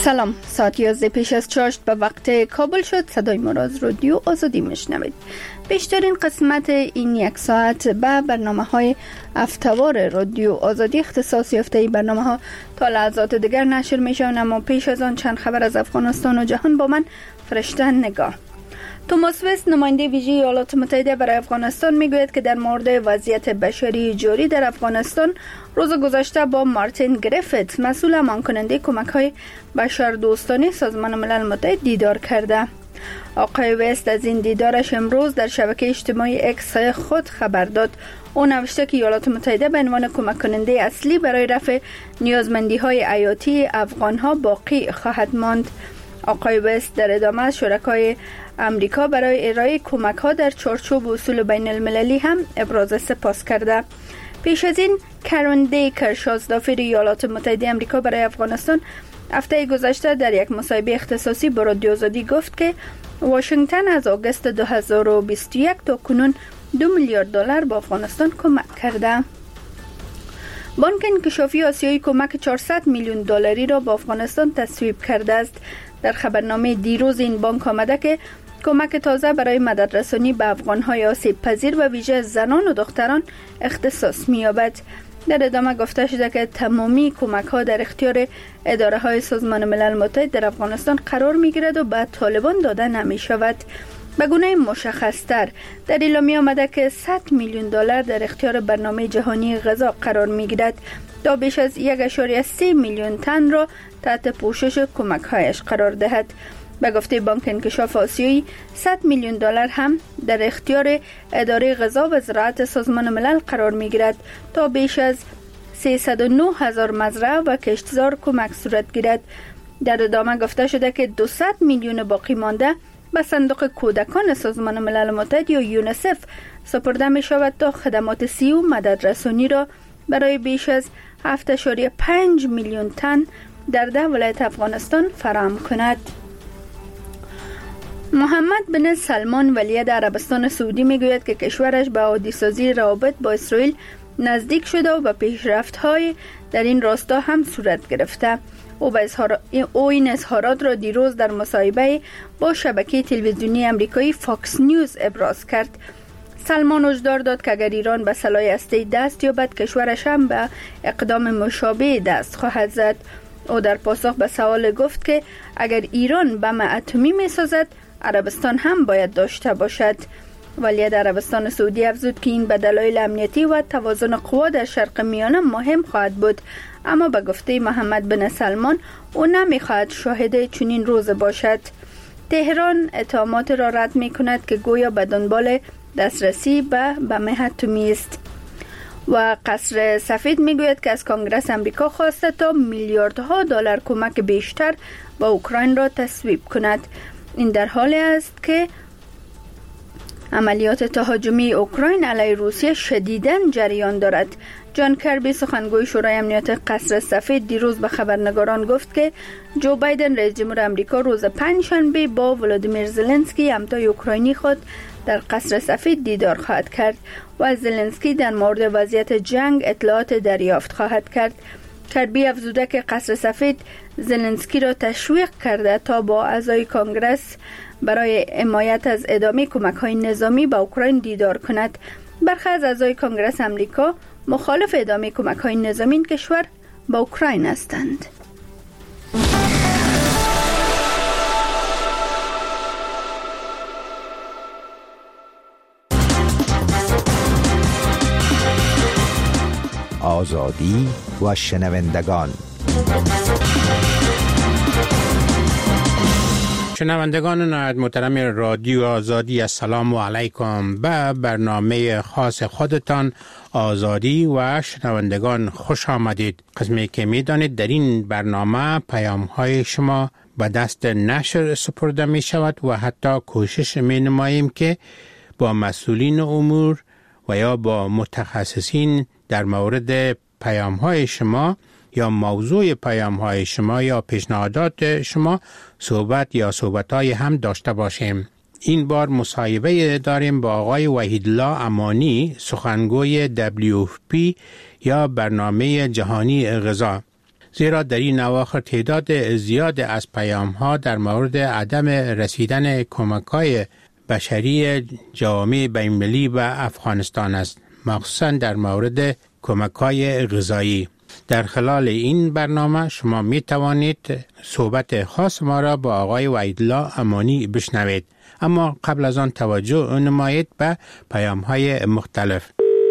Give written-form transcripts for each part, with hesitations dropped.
سلام، ساعت 11 پیش از چاشت به وقت کابل شد. صدای ما را از رادیو آزادی میشنوید. بیشترین قسمت این یک ساعت به برنامه‌های هفته‌وار رادیو آزادی اختصاص یافته. برنامه‌ها تا لحظات دیگر نشر میشوند، اما پیش از آن چند خبر از افغانستان و جهان با من فرشته نگاه. توماس وست، نماینده ویژه ایالات متحده برای افغانستان، میگوید که در مورد وضعیت بشری جاری در افغانستان روز گذشته با مارتین گریفیت، مسئول امان کننده کمک‌های بشردوستانه سازمان ملل متحد، دیدار کرده. آقای وست از این دیدارش امروز در شبکه اجتماعی اکس خود خبر داد. او نوشته که ایالات متحده به عنوان کمک کننده اصلی برای رفع نیازمندی‌های حیاتی افغان‌ها باقی خواهد ماند. آقای وست در ادامه شرکای امریکا برای ارائه کمک‌ها در چارچوب اصول بین المللی هم ابراز سپاس کرده. پیش از این کرن دیکر، شاهزاده‌فر ایالات متحده آمریکا برای افغانستان، هفته گذشته در یک مصاحبه اختصاصی با رادیو آزادی گفت که واشنگتن از آگوست 2021 تا کنون $2 میلیارد به افغانستان کمک کرده. بانک انکشافی آسیایی کمک $400 میلیون را به افغانستان تصویب کرده است. در خبرنامه دیروز این بانک آمده که کمک تازه برای مددرسانی به افغان‌های آسیب پذیر و ویژه زنان و دختران اختصاص می‌یابد. در ادامه گفته شده که تمامی کمک‌ها در اختیار اداره‌های سازمان ملل متحد در افغانستان قرار می‌گیرد و به طالبان داده نمی‌شود. به گونه مشخص‌تر در اعلامیه آمده که $100 میلیون در اختیار برنامه جهانی غذا قرار می‌گیرد تا بیش از 1.3 میلیون تن را تحت پوشش کمک‌هایش قرار دهد. به گفته بانک انکشاف آسیایی، $100 میلیون هم در اختیار اداره غذا و زراعت سازمان ملل قرار می‌گیرد تا بیش از 309,000 مزرعه و کشتزار کمک صورت گیرد. در ادامه گفته شده که 200 میلیون باقی مانده به صندوق کودکان سازمان ملل متحد یا یونیسف سپرده می شود تا خدمات صحی و مددرسانی را برای بیش از 7.5 میلیون تن در 10 ولایت افغانستان فراهم کند. محمد بن سلمان ولیعهد عربستان سعودی میگوید که کشورش به عادی‌سازی روابط با اسرائیل نزدیک شده و به پیشرفت‌های در این راستا هم صورت گرفته. او این اظهارات را دیروز در مصاحبه با شبکه تلویزیونی آمریکایی فاکس نیوز ابراز کرد. سلمان هشدار داد که اگر ایران به سلاح هسته‌ای دست یابد، کشورش هم به اقدام مشابه دست خواهد زد. او در پاسخ به سوال گفت که اگر ایران بم اتمی می‌سازد، عربستان هم باید داشته باشد. ولیعهد عربستان سعودی افزود که این به دلایل امنیتی و توازن قوا در شرق میانه مهم خواهد بود، اما به گفته محمد بن سلمان او نمیخواهد شاهد چنین روز باشد. تهران اتهامات را رد میکند که گویا به دنبال دسترسی به بم اتمی است. و قصر سفید میگوید که از کنگره امریکا خواسته تا میلیاردها دلار کمک بیشتر به اوکراین را تصویب کند. این در حالی است که عملیات تهاجمی اوکراین علیه روسیه شدیداً جریان دارد. جان کربی، سخنگوی شورای امنیت قصر سفید، دیروز به خبرنگاران گفت که جو بایدن رئیس جمهور آمریکا روز پنجشنبه با ولادیمیر زلنسکی همتای اوکراینی خود در قصر سفید دیدار خواهد کرد و زلنسکی در مورد وضعیت جنگ اطلاعات دریافت خواهد کرد. کربی افزوده که قصر سفید زلنسکی را تشویق کرده تا با اعضای کنگرس برای حمایت از ادامه کمک‌های نظامی به اوکراین دیدار کند. برخی از اعضای کنگرس آمریکا مخالف ادامه کمک‌های نظامی این کشور به اوکراین هستند. آزادی و شنوندگان. شنوندگان نهایت محترم رادیو آزادی، السلام علیکم. به برنامه خاص خودتان آزادی و شنوندگان خوش آمدید. قسمی که می دانید در این برنامه پیام های شما به دست نشر سپرده می شود و حتی کوشش می نماییم که با مسئولین امور و یا با متخصصین در مورد پیام های شما یا موضوع پیام های شما یا پیشنهادات شما صحبت های هم داشته باشیم. این بار مصاحبه داریم با آقای وحیدالله امانی، سخنگوی WFP یا برنامه جهانی غذا. زیرا در این اواخر تعداد زیاد از پیام‌ها در مورد عدم رسیدن کمک‌های بشری جوامع بین‌المللی و افغانستان است، مخصوصاً در مورد کمک‌های غذایی. در خلال این برنامه شما می توانید صحبت خاص ما را با آقای وحیدالله امانی بشنوید، اما قبل از آن توجه نمایید به پیام‌های مختلف.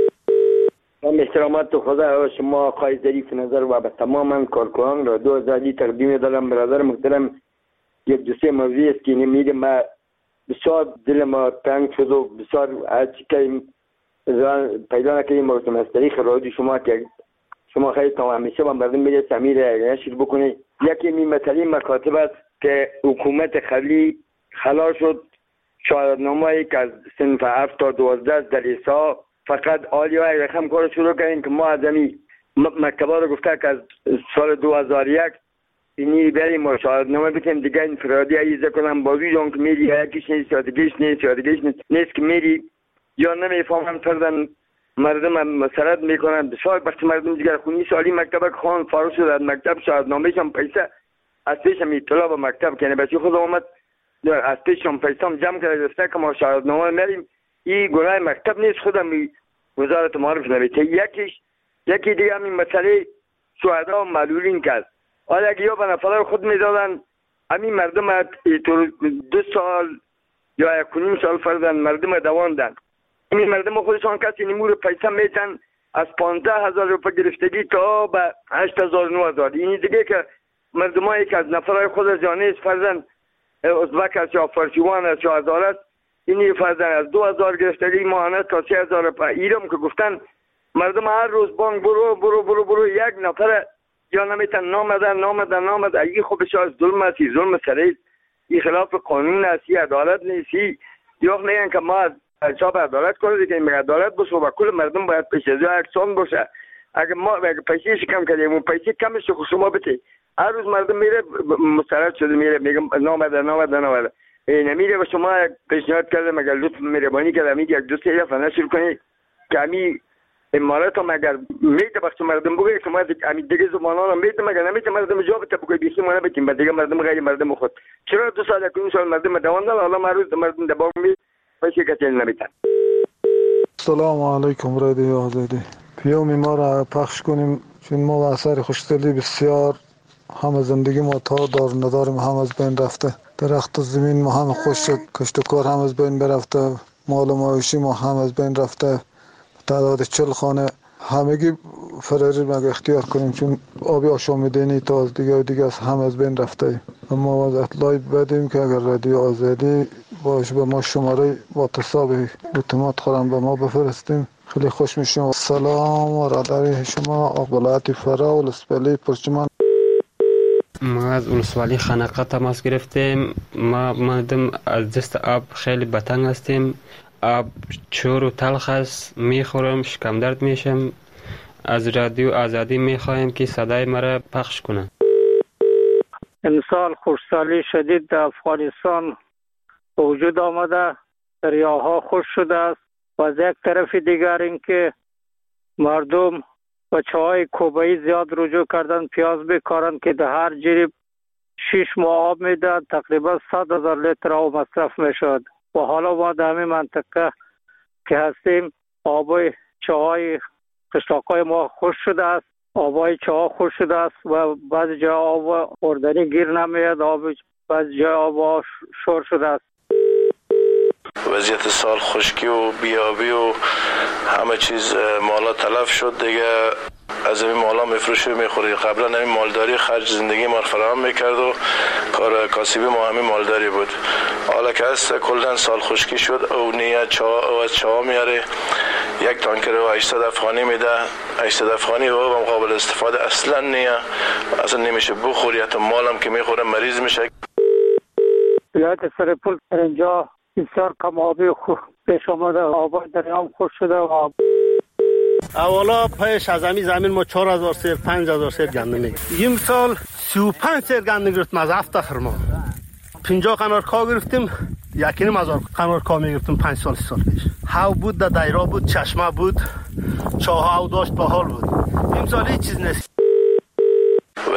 احترامات خدا شما آقای ظریف نظر و به تمام کارکنان را 2000 تقدیم دارم. برادر محترم، یک دوسته موضوعی است که نمیگه ما بسیار دل ما تنگ شد و بسیار که پیدا نکردیم مرتم از طریق رادیو شما که شما خیلی تا همیشه با مردم میره سمیر نشر بکنید. یکی میمثلی مکاتب است که حکومت قبلی خلاص شد شهادتنامه‌ای که از صنف 7 تا 12 دلیسا فقط عالیه رقم کار شروع کردیم که ما از این مکتبا رو گفته که از سال 2001 اینی بریم ما شهادتنامه بکنیم دیگه انفرادی عیزه کنم بازوی جان که میری یکیش نیست یادگیش نیست که میری یا نمیفهمن فردن مردم مسرد میکنن. بسیار وقتی مردم دیگر خونی سالی مکتب خان فارغ شد از مکتب شهادتنامه‌ش هم پیسه از پیشم اطلاع به مکتب کنه بچه خود آمد از پیشم پیسه هم جمع کرده گفته که ما شهادتنامه میریم. این گناه مکتب نیست، خودم وزارت معارف نوشته. یکی دیگه همین مسئله شهدا و معلولین کرد. حالا اگه یا به نفر خود میدادن همین مردم 2 سال یا 1.5 سال فردن مردم دواندن. این مردم خودشان کسی نمور پیسه میتن از 15,000 روپیه گرفتگی تا به 8,000-9,000. این دیگه که مردم هایی که از نفرهای خود جانیز فردن ازبک است یا فرشیوان است یا ازارت اینی فردن از 2,000 گرفتگی ماهانه تا 3,000 روپیه. ایرم که گفتن مردم هر روز بانک برو یک نفر یا نمیتن نامدن این خوبش از ظلم است، ظلم سریع، این خلاف قانون است، عدالت نیست. یا میگن که ما حساب عدالت کنید که این عدالت باشه و کل مردم باید پیش از یکسان باشه. اگه ما پیسه کم کردیم اون پیسه کمش رو شما بده. هر روز مردم میره مسترد شده میره میگه نامده نمیره و شما پیشنهاد کردم اگر لطف مهربانی کردم یک 2-3 دفعه نشر کنید که همین امارات هم اگر میده وقت مردم بگه شما همین دیگه زبانان هم میده مگر نمیده مردم جواب بده بگه بیخی ما نبتیم بعد دیگه مردم غیر مردم خود چرا 2 سال 1 سال مردم دواندن حالا هر روز مردم دباغ می پیسه کتل نمیتن. سلام علیکم رادیو آزادی. پیام ما را پخش کنیم چون ما اثر خوشدلی بسیار هم زندگی ما تا دار نداریم، هم از بین رفته. درخت زمین ما هم خوش شد، کشت و کار هم از بین برفته، مال و مواشی ما هم از بین رفته. تعداد 40 خانه همگی فراری مگه اختیار کنیم چون آبی آشامیدنی تا از دیگه هم از بین رفته. اما از اطلاعی بدیم که اگر رادیو آزادی باشه به ما شماره واتصاب اتومات خورم به ما بفرستیم خیلی خوش میشیم. سلام و راداری شما اقبالات فرا و لسپلی پرچمان. ما از اولسوالی خانقه تماس گرفتیم. ما مردم از دست آب خیلی بتنگ هستیم. آب چور و تلخ است، میخورم شکم درد میشم. از رادیو آزادی میخوایم که صدای مرا پخش کنه. امسال خشکسالی شدید در افغانستان وجود آمده، دریاها خشک شده است و از یک طرف دیگر اینکه مردم بچه‌های کوبایی زیاد رجوع کردن پیاز بکارن که در هر جریب 6 ماه آب میدن، تقریبا 100,000 لیتر آب مصرف میشد و حالا ما در همین منطقه که هستیم آبای چاهای قشلاقای ما خشک شده است، آبای چاها خشک شده است و بعضی جا آب خوردنی گیر نمیاد، بعضی جا آب شور شده است. وضعیت سال خشکی و بیابی و همه چیز مالا تلف شد دیگه. از این مالا میفروشی و میخوری. قبلا همین مالداری خرج زندگی ما فراهم میکرد و کار کاسبی ما همین مالداری بود. حالا که هست کلن سال خشکی شد او نیه چا میاره 1 تانکر و 800 افغانی میده. 800 افغانی و قابل استفاده اصلا نیه، اصلا نمیشه بخوری، حتی مالم که میخوره مریض میشه. ولایت سرپل اینجا بسیار کم آبی پیش آمده، آبای دریام خوش شده و اولا پیش از همین زمین ما 4,000 سیر 5,000 سیر گندم میگرفتیم. این سال 35 سیر گندم گرفتیم از هفته خرما. 50 قنارکا گرفتیم، 1,500 قنارکا میگرفتیم 5 سال 6 سال پیش. هاو بود، در دایره بود، چشمه بود، چاه هاو داشت، باحال بود. این سال هیچ چیز نیست.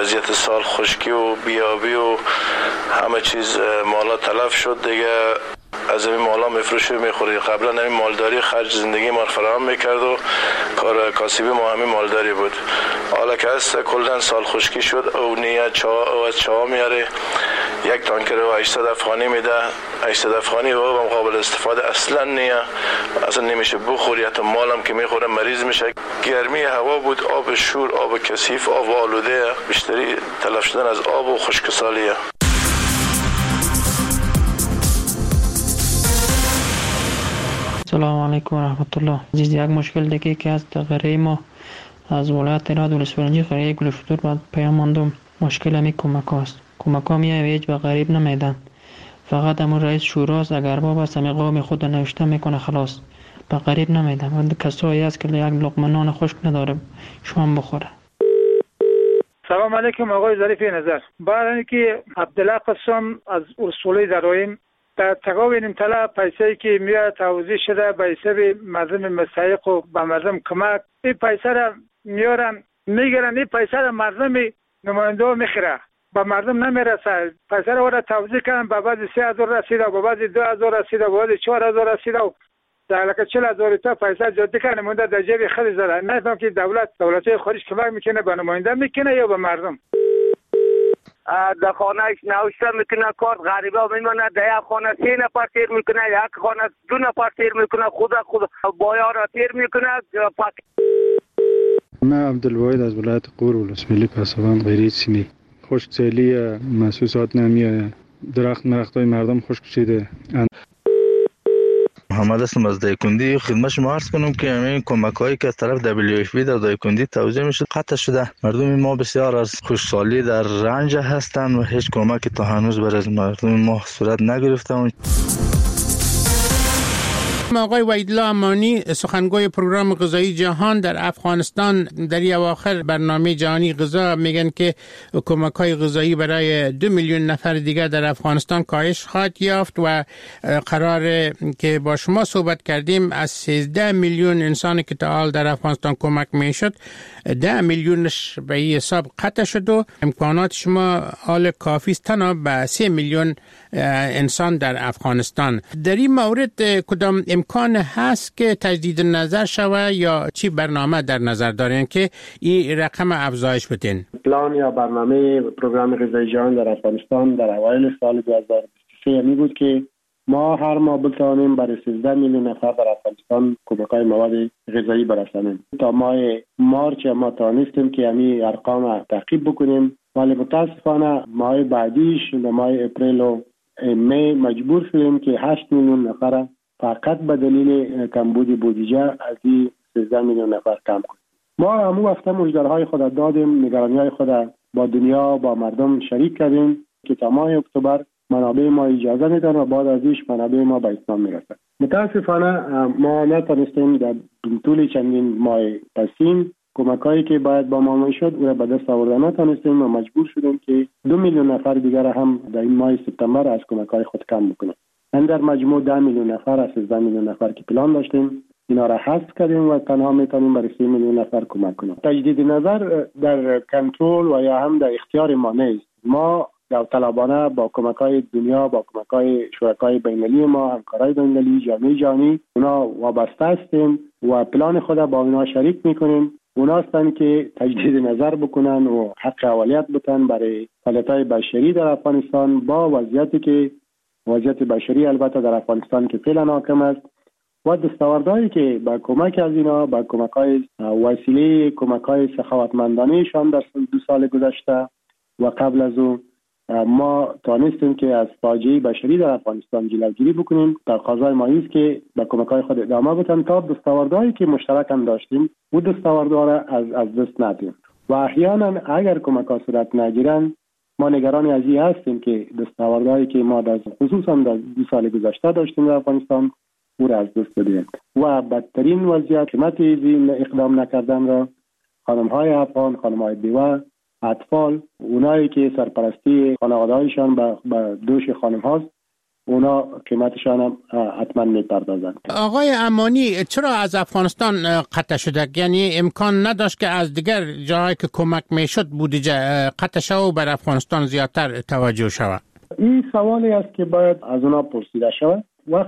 وضعیت سال خشکی و بیابی و همه چیز مالا تلف شد دیگه. از این مالا میفروشه میخوری. قبلا همین مالداری خرج زندگی ما فراهم میکرد و کار کاسبی ما همین مالداری بود. حالا که هست کلا سال خشکی شد او نیه چا میاره یک تانکر و 800 افغانی میده. 800 افغانی و قابل استفاده اصلا نیه، اصلا نمیشه بخوری. حتی مالم که میخوره مریض میشه. گرمی هوا بود، آب شور، آب کثیف، آب آلوده، بیشتری تلف شدن از آب و خشکسالیه. سلام علیکم و رحمت الله. عزیز، یک مشکل دیگه که از غریه ما از ولایت راد ولسوالی قریه گلفتور بعد پیام ماندم. مشکل همی کمک هاست. کمک ها هیچ به غریب نمیدن، فقط همون رئیس شوراست اگر باب است همی قوم خود نوشته میکنه خلاص، به غریب نمیدن. و کسایی هست که یک لقمه نان خشک نداره شما بخوره. سلام علیکم آقای ظریف نظر. بعد اینکه عبدالله قسم از اصولی درایم در تقابل طلا پیسه‌ای که میاد توزیع شده به حساب مردم مستحق و به مردم کمک، این پیسه را میارن میگیرن، این پیسه را مردم نماینده میخره، به مردم نمیرسه. پیسه را توزیع کردن، به بعضی 3000 رسیده، به بعضی 2000 رسیده، به بعضی 4000 رسیده و در حالی 40000 تا پیسه جدی کنه مونده در جیب خود زده. نفهم که دولت خارج کمک میکنه به نماینده میکنه یا به مردم. در خانهش نوشته میکنه کارت غریبا میمونه، در یک خانه 3 نفر تیر میکنه، یک خانه 2 نفر تیر میکنه، خود بایا را تیر میکنه. من عبدالواحد از ولایت غور ولسوالی پسابند غیری سیمی. خشکسالی محسوسات نمیآید، درختای مردم خشک شده. محمد هستم از دایکندی. خدمت شما عرض کنم که همین کمک‌هایی که از طرف WFP در دایکندی توزیع میشه قطع شده. مردم ما بسیار از خشکسالی در رنج هستند و هیچ کمکی تا هنوز برای مردم ما صورت نگرفته. آقای وحیدالله امانی، سخنگوی پروگرام غذایی جهان در افغانستان، در اواخر برنامه جهانی غذا میگن که کمک‌های غذایی برای 2 میلیون نفر دیگر در افغانستان کاهش خواهد یافت و قرار که با شما صحبت کردیم از 13 میلیون انسانی که تا حال در افغانستان کمک میشد 10 میلیونش به این حساب قطع شد و امکانات شما حال کافی است تنها به 3 میلیون انسان در افغانستان. در این مورد کدام امکان هست که تجدید نظر شوه یا چی برنامه در نظر دارین که این رقم افزایش بدین؟ پلان یا برنامه پروگرام غذایی جهان در افغانستان در اوایل سال 2023 می بود که ما هر ماه بتوانیم برای 13 میلیون نفر در افغانستان کمک‌های مواد غذایی برسانیم. تا ماه مارچ ما توانستیم که همین ارقام را تعقیب بکنیم، ولی متاسفانه ماه بعدیش در ماه اپریل و می مجبور شدیم که 8 میلیون نفر فقط به دلیل کمبود بودجه از این 13 میلیون نفر کم کنیم. ما همون وقت مژده‌های خود دادیم، نگرانی‌های خود با دنیا با مردم شریک کردیم که تا ماه اکتبر منابع ما اجازه میدن و بعد ازش منابع ما به اتمام میرسه. متاسفانه ما نتونستیم در طول چندین ماه پسین کمک‌هایی که باید با ما میشد او را به دست آوردن نتونستیم و مجبور شدیم که 2 میلیون نفر دیگر هم در این ماه سپتامبر از کمک‌های خود کم بکنیم. در مجموع 10 میلیون نفر از 13 میلیون نفر که پلان داشتیم اینا را حذف کردیم و تنها میتونیم برای 3 میلیون نفر کمک کنیم. تجدید نظر در کنترل و یا هم در اختیار ما نیست. ما داوطلبانه با کمک‌های دنیا، با کمک‌های شرکای بین‌المللی ما، همکارای بین‌المللی، جامعه جهانی اونا وابسته هستیم و پلان خود با اونا شریک میکنیم. اونا هستن که تجدید نظر بکنن و حق اولیت بتن برای فعالیت‌های بشری در افغانستان با وضعیتی که وضعیت بشری البته در افغانستان که فعلا حاکم است و دستاوردهایی که با کمک از اینا با کمک‌های وسیله کمک‌های سخاوتمندانه‌شان در 2 سال گذشته و قبل از او ما توانستیم که از فاجعه بشری در افغانستان جلوگیری بکنیم. تقاضای ما است که با کمک‌های خود ادامه بدیم تا دستاوردهایی که مشترک هم داشتیم و دستاوردها را از دست ندیم و احیانا اگر کمک‌ها صورت نگیرند ما نگران از این هستیم که دستاوردهایی که ما خصوصا در 2 سال گذشته داشتیم در افغانستان او را از دست بدیم و بدترین وضعیت قیمت این اقدام نکردن را خانم‌های افغان، خانم‌های بیوه، اطفال، اونایی که سرپرستی خانواده‌هایشان به دوش خانم هاست اونا قیمتشان هم حتما میپردازند. آقای امانی، چرا از افغانستان قطع شده؟ یعنی امکان نداشت که از دیگر جاهایی که کمک میشد بودجه قطع شود و بر افغانستان زیادتر توجه شود؟ این سوالی است که باید از اونا پرسیده شود.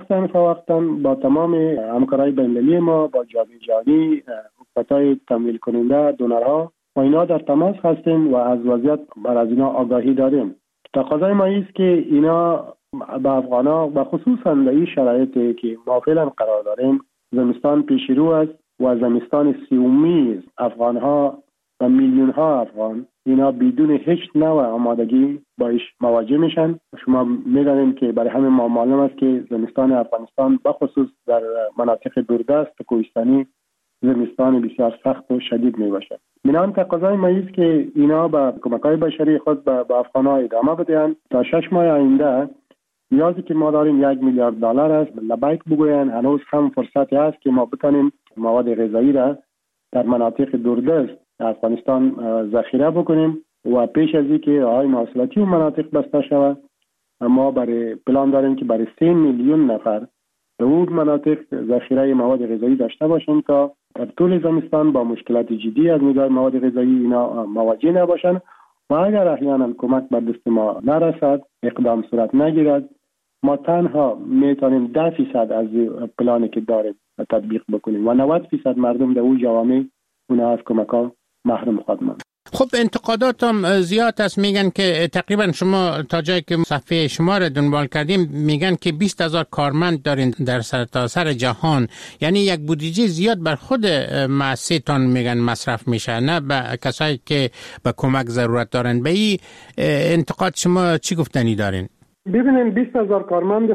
وقتا با تمام همکارای بین‌المللی ما، با جامعه جهانی، حکومت‌های تمویل کننده، دونرها و اینا در تماس هستیم و از وضعیت بر از اینا آگاهی داریم. تقاضای ما است که اینا به افغان‌ها و خصوصا در این شرایطی که ما فعلا قرار داریم، زمستان پیش رو است و زمستان سومی افغان‌ها و میلیون‌ها افغان اینا بدون هیچ نوع آمادگی باش مواجه میشن. شما میدانید که برای همین ما معلوم است که زمستان افغانستان بخصوص در مناطق دوردست کوهستانی زمستان بسیار سخت و شدید می باشد. بنابراین تقاضای ما است که اینا با کمک‌های بشری خود به افغان‌ها ادامه بدهند. تا 6 ماه آینده نیازی که ما داریم $1 میلیارد است. لبیک بگوین هنوز هم فرصتی است که ما بتونیم مواد غذایی را در مناطق دوردست افغانستان ذخیره بکنیم و پیش از اینکه راه‌های مواصلاتی و مناطق بسته شود ما برای پلان داریم که برای 3 میلیون نفر در اون مناطق ذخیره مواد غذایی داشته باشیم تا در طول زمستان با مشکلات جدی از نگاه مواد غذایی اینا مواجه نباشند و اگر احیانا کمک به دست ما نرسد، اقدام صورت نگیرد، ما تنها میتونیم 10% از پلانی که داریم تطبیق بکنیم و 90% مردم در اون جوامع اونها از کمک‌ها محروم خواهد ماند. خب انتقادات هم زیاد است. میگن که تقریبا شما تا جایی که صفحه شما را دنبال کردیم میگن که 20,000 کارمند دارین در سرتاسر جهان، یعنی یک بودجه زیاد بر خود مؤسسه‌تان میگن مصرف میشه، نه به کسایی که به کمک ضرورت دارن. به این انتقاد شما چی گفتنی دارین؟ ببینید 20,000 کارمند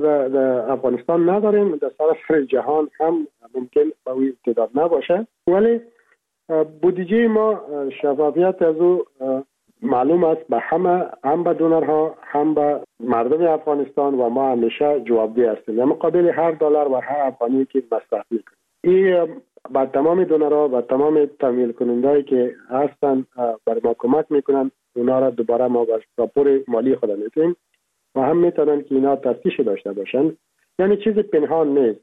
در افغانستان نداریم، در سراسر جهان هم ممکن به این تعداد نباشه، ولی بودجه ما شفافیت از او معلوم است به همه، هم به دونرها هم به مردم افغانستان و ما همیشه جوابدeh هستیم در مقابل هر دلار و هر افغانی که مصرف میکنیم. این با تمام دونرها و تمام تمویل کنندهایی که هستن برای ما کمک میکنن، اونا را دوباره ما با راپور مالی خود میتونیم و هم میتونن که اینا تفتیش داشته باشن. یعنی چیزی پنهان نیست.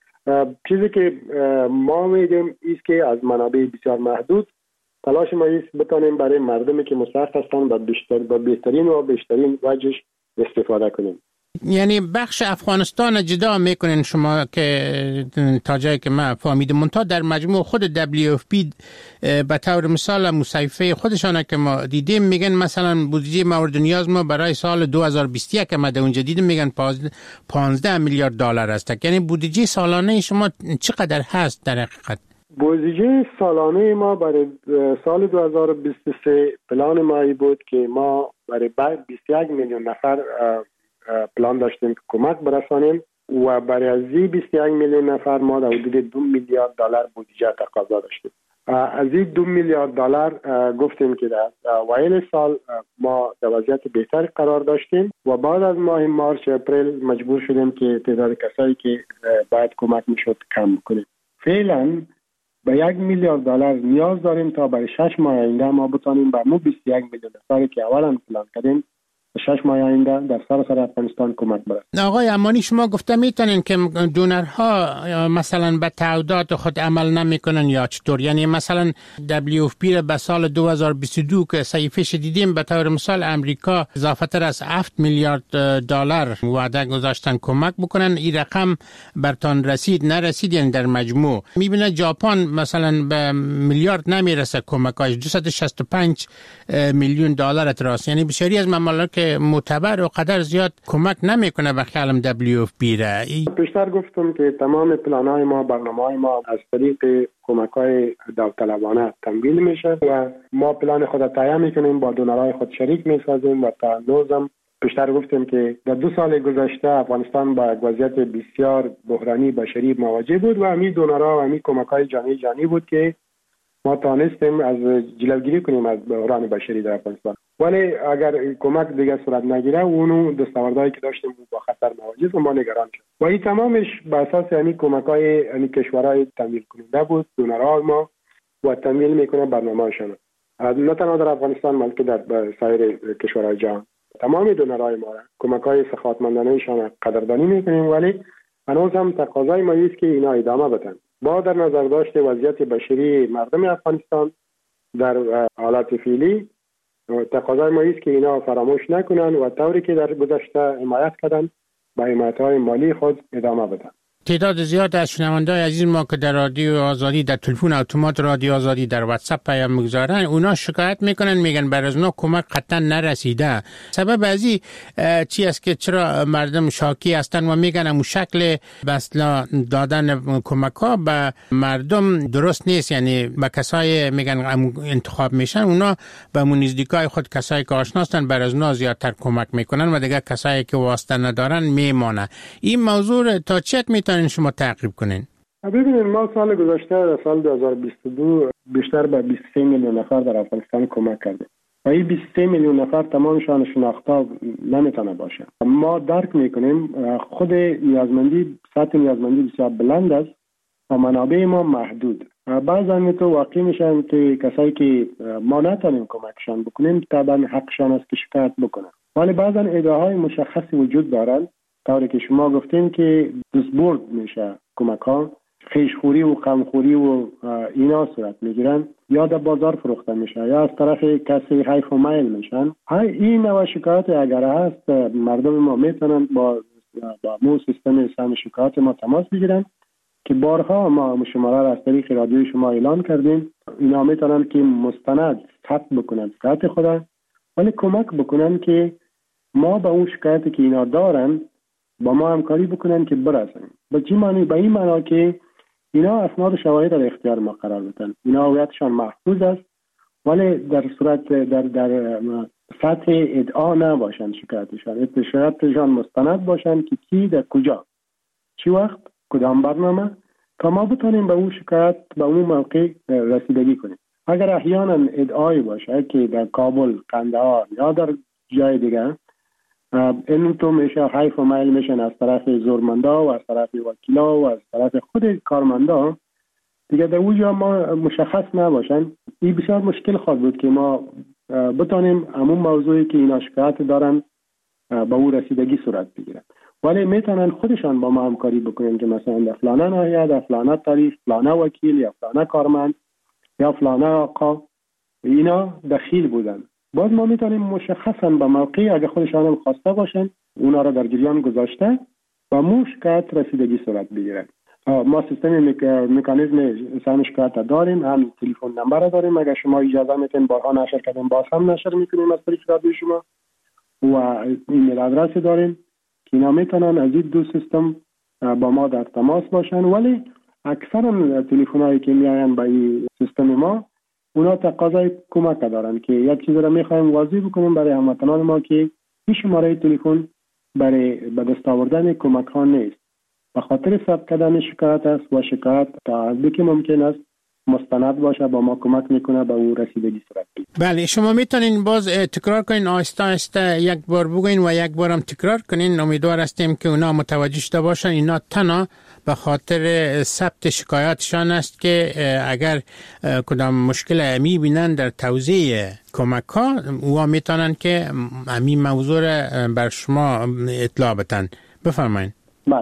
چیزی که ما میگیم ایست که از منابع بسیار محدود تلاش ما ایست بتانیم برای مردمی که مستحق هستند با بهترین و بیشترین وجهش استفاده کنیم. یعنی بخش افغانستان جدا میکنین شما که تا جایی که من فهمیدم، منتها در مجموع خود WFP به طور مثال مصیفه خودشانه که ما دیدیم میگن مثلا بودجه مورد نیاز ما برای سال 2021 که ما در اونجا دیدیم میگن 15 میلیارد دلار است. یعنی بودجه سالانه شما چقدر هست در حقیقت؟ بودجه سالانه ما برای سال 2023 پلان ما بود که ما برای 21 میلیون نفر پلان داشتیم که کمک برسانیم و برای از 21 میلیون نفر ما در حدود 2 میلیارد دلار بودجه تقاضا داشتیم. از این 2 میلیارد دلار گفتیم که در اوایل سال ما در وضعیت بهتر قرار داشتیم و بعد از ماه مارس اپریل مجبور شدیم که تعداد کسایی که باید کمک میشد کم کنیم. فعلا به 1 میلیارد دلار نیاز داریم تا برای 6 ماه آینده ما بتونیم به مو 21 میلیون نفری که اولا پلان کردیم 6 ماه آینده در سراسر افغانستان کمک برسد. آقای امانی شما گفته میتونین که دونرها مثلا به تعهدات خود عمل نمیکنن یا چطور؟ یعنی مثلا WFP را به سال 2022 که صحیفه‌اش دیدیم به طور مثال امریکا اضافه تر از 7 میلیارد دلار وعده گذاشتن کمک بکنن. این رقم برتان رسید نرسید؟ یعنی در مجموع میبینه ژاپن مثلا به میلیارد نمیرسه کمکاش، 265 میلیون دلار تراست. یعنی بسیاری از ممالک معتبر و قدر زیاد کمک نمیکنه به خیالم WFP را. پیشتر گفتم که تمام پلان‌های ما، برنامه‌های ما از طریق کمک‌های داوطلبانه تمویل میشه و ما پلان خود تعیین میکنیم، با دونرهای خود شریک میسازیم و تا نوزم پیشتر گفتیم که در 2 سال گذشته افغانستان با وضعیت بسیار بحرانی بشری مواجه بود و همین دونرها و همین کمک‌های جهانی بود که ما توانستیم از جلوگیری کنیم از بحران بشری در افغانستان. ولی اگر کمک دیگه صورت نگیره اونو دستاوردهایی که داشتیم با خطر مواجه و ما نگران شد و این تمامش به اساس یعنی کمک‌های یعنی کشورهای تمویل کننده بود، دونرها ما و تمویل میکنه برنامه‌شون نه تنها در افغانستان بلکه در سایر کشورهای جهان. تمام دونرهای ما را، کمک‌های سخاوتمندانه‌شان قدردانی می‌کنیم، ولی هنوز هم تقاضای ما است که اینا ادامه بدن. با در نظر داشت وضعیت بشری مردم افغانستان در حالت فعلی، تقاضای ما است که اینا فراموش نکنن و طوری که در گذشته حمایت کردن با حمایت‌های مالی خود ادامه بدن. تعداد زیاد از شنونده‌های عزیز ما که در رادیو آزادی، در تلفن اتومات رادیو آزادی، در واتساپ پیام میگذارن، اونا شکایت میکنن، میگن بر از اونا کمک قطعا نرسیده. سبب ازی چی است که چرا مردم شاکی هستن و میگن امو شکل بسلا دادن کمک ها به مردم درست نیست، یعنی به کسای میگن انتخاب میشن، اونا به نزدیکای خود کسایی که آشنا هستن بر از اونا زیادتر کمک میکنن و دیگه کسایی که واسطه ندارن میمانه. این موضوع تا چه میتونین شما تعقیب کنین؟ ببینید، ما سال گذشته سال 2022 بیشتر به 23 میلیون نفر در افغانستان کمک کردیم و این 23 میلیون نفر تمامشان شناخته نمیتونه باشه. ما درک میکنیم خود نیازمندی، سطح نیازمندی بسیار بلند است و منابع ما محدود. بعضا تو واقع میشن که کسایی که ما نتونیم کمکشان بکنیم طبعا حقشان است که شکایت بکنن، ولی بعضا ادعاهای مشخصی وجود دارن، طوری که شما گفتین که دزبورد میشه کمک ها، خیشخوری و غمخوری و اینا صورت میگیرن، یا در بازار فروخته میشه یا از طرف کسی حیف و میل میشن. این نوع شکایت اگر هست، مردم ما میتونن با مو سیستم سهم شکایت ما تماس بگیرن که بارها ما شماره را از طریق رادیو شما اعلان کردیم. اینا میتونن که مستند ثبت بکنن شکایت خودن، ولی کمک بکنن که ما به اون شکایتی که اینا دارن با ما همکاری بکنن که برسن. به چی معنی؟ به این معنا که اینا اسناد و شواهد در اختیار ما قرار بدن. اینا هویتشان محفوظ است، ولی در صورت در سطح ادعا نباشن شکایتشان، شکایتشان مستند باشن که کی در کجا، چی وقت، کدام برنامه، تا ما بتونیم به اون شکایت به اون موقع رسیدگی کنیم. اگر احیانا ادعایی باشه که در کابل، قندهار یا در جای دیگه این تو میشه حیف و میل میشن از طرف زورمندا و از طرف وکیلا و از طرف خود کارمندا، دیگه در اونجا ما مشخص نباشن، این بسیار مشکل خواهد بود که ما بتونیم همون موضوعی که اینا شکایت دارن به اون رسیدگی صورت بگیرن. ولی میتونن خودشان با ما همکاری بکنن که مثلا در فلانه ناحیه، در فلانه تاریخ، فلانه وکیل یا فلانه کارمند یا فلانه آقا اینا دخیل بودن. باز ما میتونیم مشخصا به موقع اگه خودشان هم خواسته باشن اونا را در جریان گذاشته و شکایت رسیدگی صورت بگیرن. ما سیستم مکانیزم سهم شکایت داریم، هم تلفن نمبر داریم، اگه شما اجازه میتین بارها نشر کردیم باز هم نشر میکنیم از طریق رادیو شما، و ایمیل آدرس داریم که اینا میتونن از این دو سیستم با ما در تماس باشن. ولی اکثر تلفن هایی که میاین با این سیستم ما اونا تقاضای کمک دارن که یک چیز را میخوایم واضح بکنیم برای هموطنان ما که این شماره تلفن برای به دست آوردن کمک ها نیست، به خاطر ثبت کردن شکایت است و شکایت تا حدی که ممکن است مستند باشه با ما کمک میکنه به اون رسیدگی صورت بگیره. بله، شما میتونین باز تکرار کنین، آهسته آهسته یک بار بگوین و یک بارم تکرار کنین. امیدوار هستیم که اونا متوجه شده باشن اینا تنها به خاطر ثبت شکایاتشان است که اگر کدام مشکل امی بینن در توزیع کمک ها او میتونن که امی موضوع بر شما اطلاع بدن. بفرمایید. بله،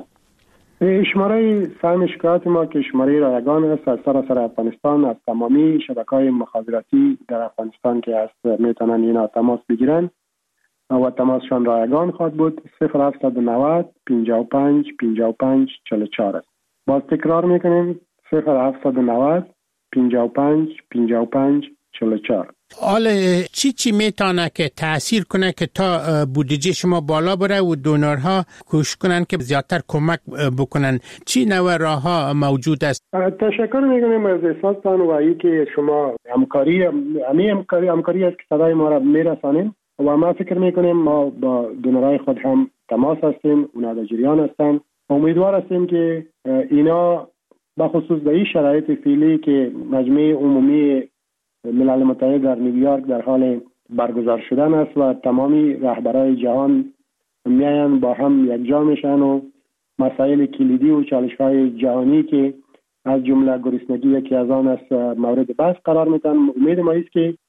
شماره سهم شکایات ما که شماره رایگان است از سراسر افغانستان، از تمامی شبکه‌های مخابراتی در افغانستان که هست میتونن اینا تماس بگیرن و تماسشان رایگان خواهد بود. 0790 55 55 44 است. باز تکرار میکنیم 0790 55 55 44. حالا چی میتونه که تأثیر کنه که تا بودجه شما بالا بره و دونرها کوشش کنن که زیادتر کمک بکنن؟ چی نوع راه ها موجود است؟ تشکر میکنیم از احساستان و ای که شما همکاری است که صدای ما را میرسانیم و ما فکر میکنیم ما با دونرهای خود هم تماس هستیم، اونا در جریان هستن. امیدوار هستیم که اینا بخصوص در این شرایط فعلی که مجمع عمومی ملل متحد در نیویورک در حال برگزار شدن است و تمامی رهبرای جهان میاین با هم یکجا میشن و مسائل کلیدی و چالش‌های جهانی که از جمله گرسنگی یکی از آن است مورد بحث قرار میدن. امید ما است که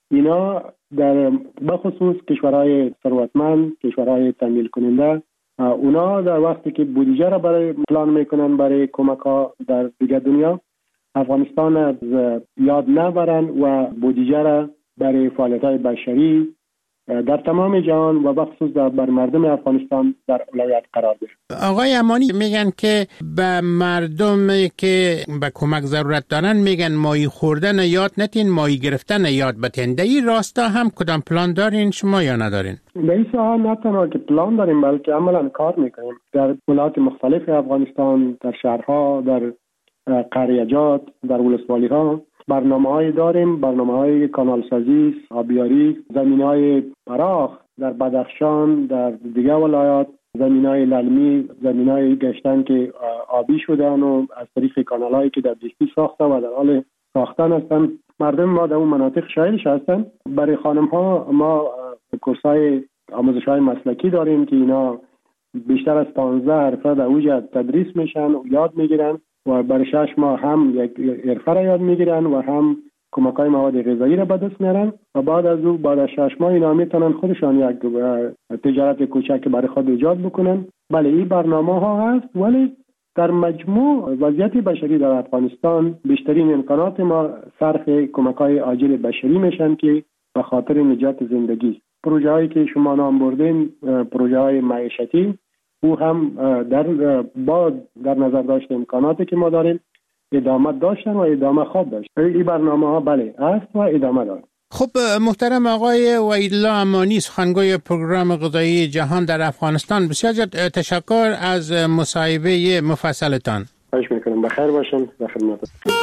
اینا در بخصوص کشورهای ثروتمند، کشورهای تمویل کننده، اونا در وقتی که بودجه را برای پلان میکنن برای کمک ها در دیگر دنیا، افغانستان از یاد نبرن و بودجه را برای فعالیت های بشری در تمام جهان و بخصوص بر مردم افغانستان در اولویت قرار ده. آقای امانی میگن که به مردمی که به کمک ضرورت دارن میگن ماهی خوردن یاد نتین، ماهی گرفتن یاد بتین. در این راستا هم کدام پلان دارین شما یا ندارین؟ در این ساحه نه تنها که پلان داریم بلکه عملا کار میکنیم در ولایات مختلف افغانستان، در شهرها، در قریجات، در ولسوالی ها برنامه‌های داریم، برنامه‌های کانال سازی، آبیاری، زمین‌های فراخ در بدخشان، در دیگر ولایات، زمین‌های للمی، زمین‌های گشتن که آبی شدن و از طریق کانال‌هایی که در دیستی ساخته و در حال ساختن هستن. مردم ما در اون مناطق شاهدش هستن. برای خانم‌ها ما کورس‌های آموزش‌های مسلکی داریم که اینا بیشتر از 15 حرفه در اوج تدریس میشن و یاد میگیرن و برای 6 ماه هم یک حرفه را یاد میگیرن و هم کمک‌های مواد غذایی را به دست میارن و بعد از 6 ماه اینا میتونن خودشان یک تجارت کوچک برای خود ایجاد بکنن. بله این برنامه ها هست، ولی در مجموع وضعیت بشری در افغانستان بیشترین امکانات ما صرف کمک‌های عاجل بشری میشن که به خاطر نجات زندگی. پروژه هایی که شما نام بردین پروژه های معیشتی، او هم در نظر داشت امکاناتی که ما داریم ادامه داشتن و ادامه خواب داشت. این برنامه ها بله هست و ادامه دارد. خب محترم آقای وحیدالله امانی، سخنگوی پروگرام غذایی جهان در افغانستان، بسیار تشکر از مصاحبه مفصلتان. خواهش میکنم. بخیر باشین. در خدمت.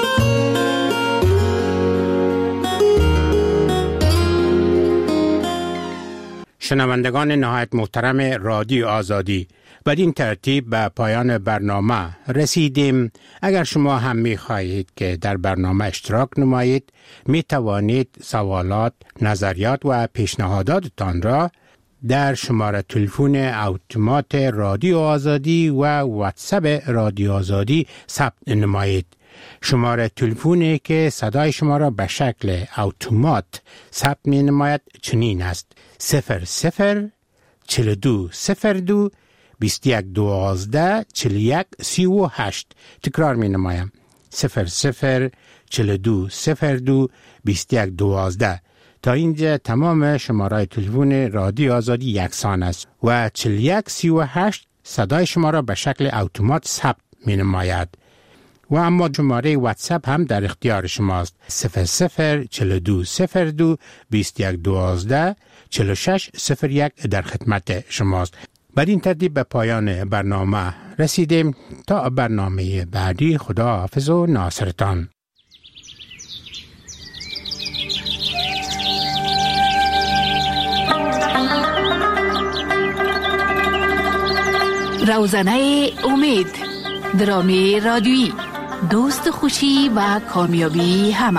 شنوندگان نهایت محترم رادیو آزادی، بدین ترتیب به پایان برنامه رسیدیم. اگر شما هم می خواهید که در برنامه اشتراک نمایید، می توانید سوالات، نظریات و پیشنهاداتتان را در شماره تلفن اتومات رادیو آزادی و واتساپ رادیو آزادی ثبت نمایید. شماره تلفنی که صدای شما را به شکل اتومات ثبت می نماید چنین است: 00 42 02 21 12 41 38. تکرار می نمایم: 00 42 02 21 12. تا اینجا تمام شماره تلفن رادیو آزادی یکسان است و 41 38 صدای شما را به شکل اتومات ثبت می نماید. و اما شماره واتساپ هم در اختیار شماست: 00 42 02 21 12 46 01 در خدمت شماست. بعد این ترتیب به پایان برنامه رسیدیم. تا برنامه بعدی، خدا حافظ و ناصرتان. روزنه امید، درامی رادیویی، دوست خوشی و کامیابی همه.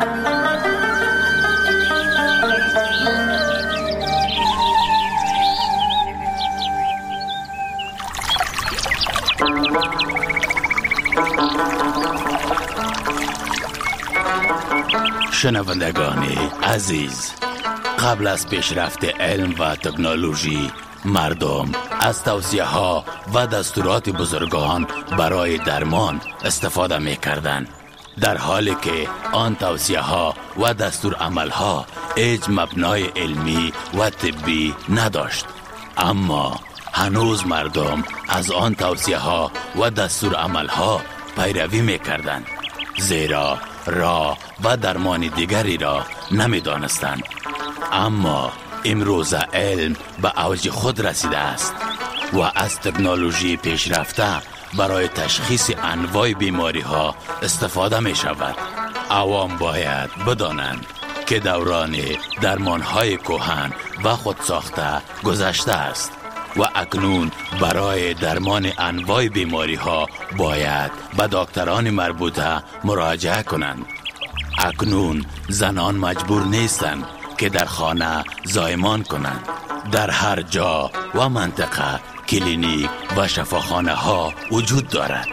شنوندگان عزیز، قبل از پیشرفت علم و تکنولوژی، مردم از توصیه ها و دستورات بزرگان برای درمان استفاده می کردن، در حالی که آن توصیه ها و دستور عمل ها هیچ مبنای علمی و طبی نداشت. اما هنوز مردم از آن توصیه ها و دستور عمل ها پیروی می کردن، زیرا راه و درمان دیگری را نمی دانستند. اما امروز علم به اوج خود رسیده است و از تکنولوژی پیشرفته برای تشخیص انواع بیماری ها استفاده می شود. عوام باید بدانند که دوران درمان های کهن و خود ساخته گذشته است و اکنون برای درمان انواع بیماری ها باید به دکتران مربوطه مراجعه کنند. اکنون زنان مجبور نیستند که در خانه زایمان کنند. در هر جا و منطقه کلینیک و شفاخانه ها وجود دارد.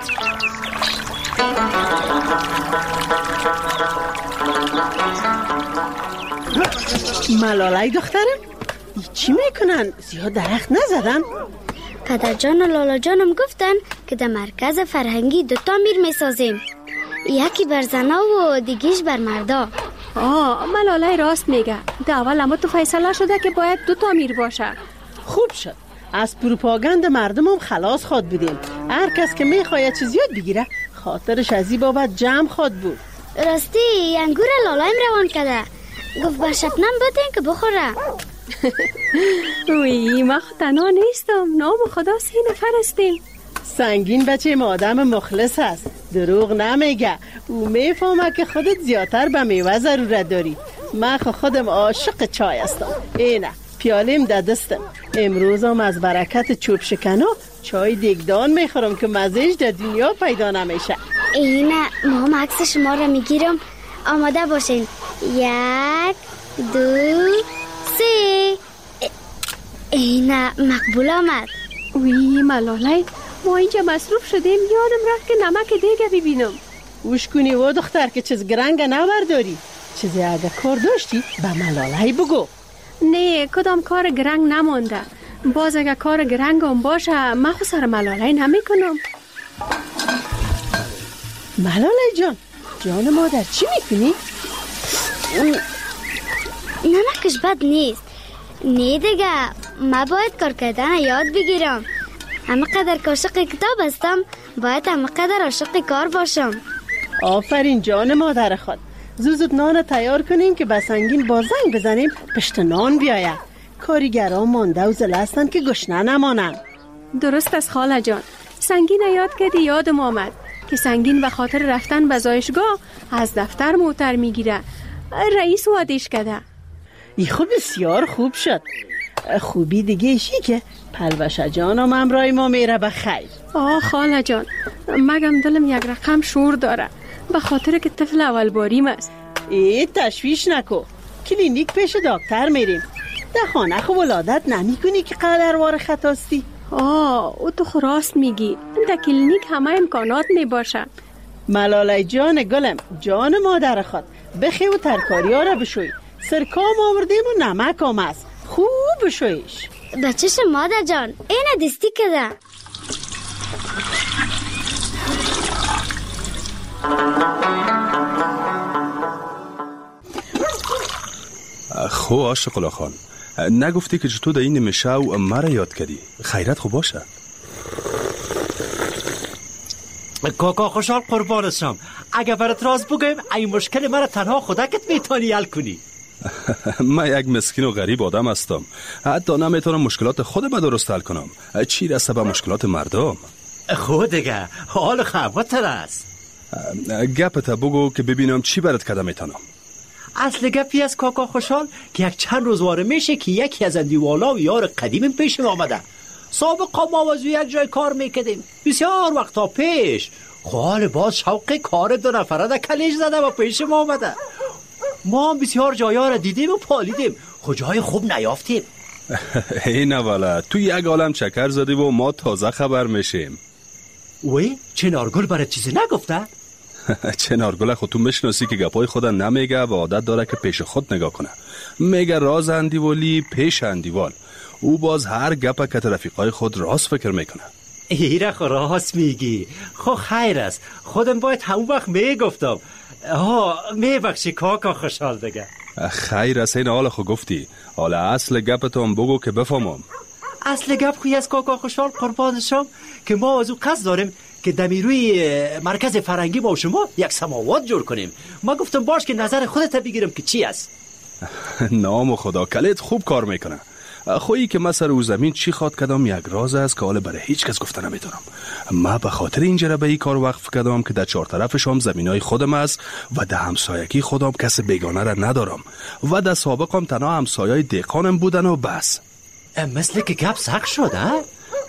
ملالای دخترم چی میکنن؟ زیاد درخت نزدن؟ پدر جان و لالا جانم گفتن که در مرکز فرهنگی 2 میر میسازیم، یکی بر زنا و دیگیش بر مردا. ملالای راست میگه. در اول اما تو فیصله شده که باید 2 میر باشه. خوب شد، از پروپاگاند مردمم خلاص خواد بودیم. هر کس که میخواد چیز یاد بگیره خاطرش از این بابت جمع خواد بود. راستی انگور لالایم روان کرده، گفت با شبنم بودین که بخوره. وی ما تنها نیستم، نام خدا 3 نفر هستیم. سنگین بچه ما آدم مخلص هست، دروغ نمیگه. او میفهمه که خودت زیادتر به میوه ضرورت داری. من خودم عاشق چای هستم. اینه پیالیم در دستم. امروزم از برکت چوب شکنو چای دیگدان میخورم که مزهش در دنیا پیدا نمیشه. اینه ما عکس شما را میگیرم، آماده باشین. 1 2 3. اینه مقبول آمد. وی ملالای ما اینجا مصروف شدیم، یادم رفت که نمک دیگه ببینم. وش کنی و دختر که چیز گرنگ نبرداری. چیزی اگه کار داشتی به ملالای بگو. نه کدام کار گرنگ نمانده. باز اگه کار گرنگ هم باشه من خود سر ملالای نمی کنم. ملالای جان مادر چی میکنی؟ نمکش بد نیست. نه دیگه من باید کار کردن یاد بگیرم. همه قدر که عاشق کتاب هستم باید همه قدر عاشق کار باشم. آفرین جان مادر خود. زود نان تیار کنیم که بسنگین با زنگ بزنیم پشت نان بیاید. کاریگران مانده و زله هستن که گشنه نمانن. درست از خاله جان. سنگین یاد کردی یادم آمد که سنگین به خاطر رفتن به زایشگاه از دفتر موتر میگیره. رئیس وادیش کرده. ای خوب بسیار خوب شد. خوبی دیگه ایشی که پلوشه جانم امرای ما میره به خیر. خاله جان مگم دلم یک رقم شور داره به خاطر که طفل اول باریم است. تشویش نکو، کلینیک پیش دکتر میریم. در خانه خو ولادت نمی کنی که قدروار خطاستی. او تو راست میگی، در کلینیک همه امکانات میباشه. ملالای جان گلم، جان مادر خود، بخی و ترکاری ها را بشوی. سرکام آوردیم و نمک هم است، خوب بشویش. بچهش مادر جان اینه دستی کده. خو عاشق الله خان، نگفتی که تو در این مشو مرا یاد کردی؟ خیرت خوب باشه. کاکا خوشحال قربانشم. اگه برات راز بگم این مشکل مرا تنها خودت میتونی حل کنی. من یک مسکین و غریب آدم هستم، حتی نمیتونم مشکلات خودم درست حل کنم، چی رسه به مشکلات مردم. خود دیگه حال خبرتر است. گپت بگو که ببینم چی برات کده میتونم. اصل گپی از کاکا خوشحال که یک چند روزواره میشه که یکی از اندیوالا و یار قدیم پیش آمده. سابقا ما وزو یک جای کار میکدیم بسیار وقتا پیش. حال باز شوق کار 2 نفره در کلیج زده و پیش ما آمده. ما هم بسیار جایا را دیدیم و پالیدیم، جای خوب نیافتیم. اینه والا تو یک عالم چکر زدی و ما تازه خبر میشیم. وی چنارگل برای چیزی نگفته؟ چنارگل خود تو میشناسی که گپای خود نمیگه و عادت داره که پیش خود نگاه کنه. میگه راز اندیوالی پیش اندیوال. او باز هر گپه که رفیقای خود راست فکر میکنه. ایره خو راست میگی. خو خیر است، خودم باید همون وقت میگفتم. میبخشی کاکا خوشحال دیگه. خیر است، این حال خو گفتی. حالا اصل گپتون بگو که بفهمم. اصل گپ خوی از کاکا خوشحال قربانشم که ما از او قصد داریم که دمیروی مرکز فرنگی با شما یک سماوات جور کنیم. ما گفتم باش که نظر خودت بگیرم که چی است. نام خدا کلت خوب کار میکنه. خویی که من سر او زمین چی خواد کدام یک راز است که حالا برای هیچ کس گفته نمیتونم. من به خاطر اینجا به این کار وقف کدام که در 4 طرفش هم زمینای خودم است و در همسایگی خودم کس بیگانه را ندارم و در سابقم تنها همسایای دیقانم بودن و بس. مثل که گپ سخت شد ها؟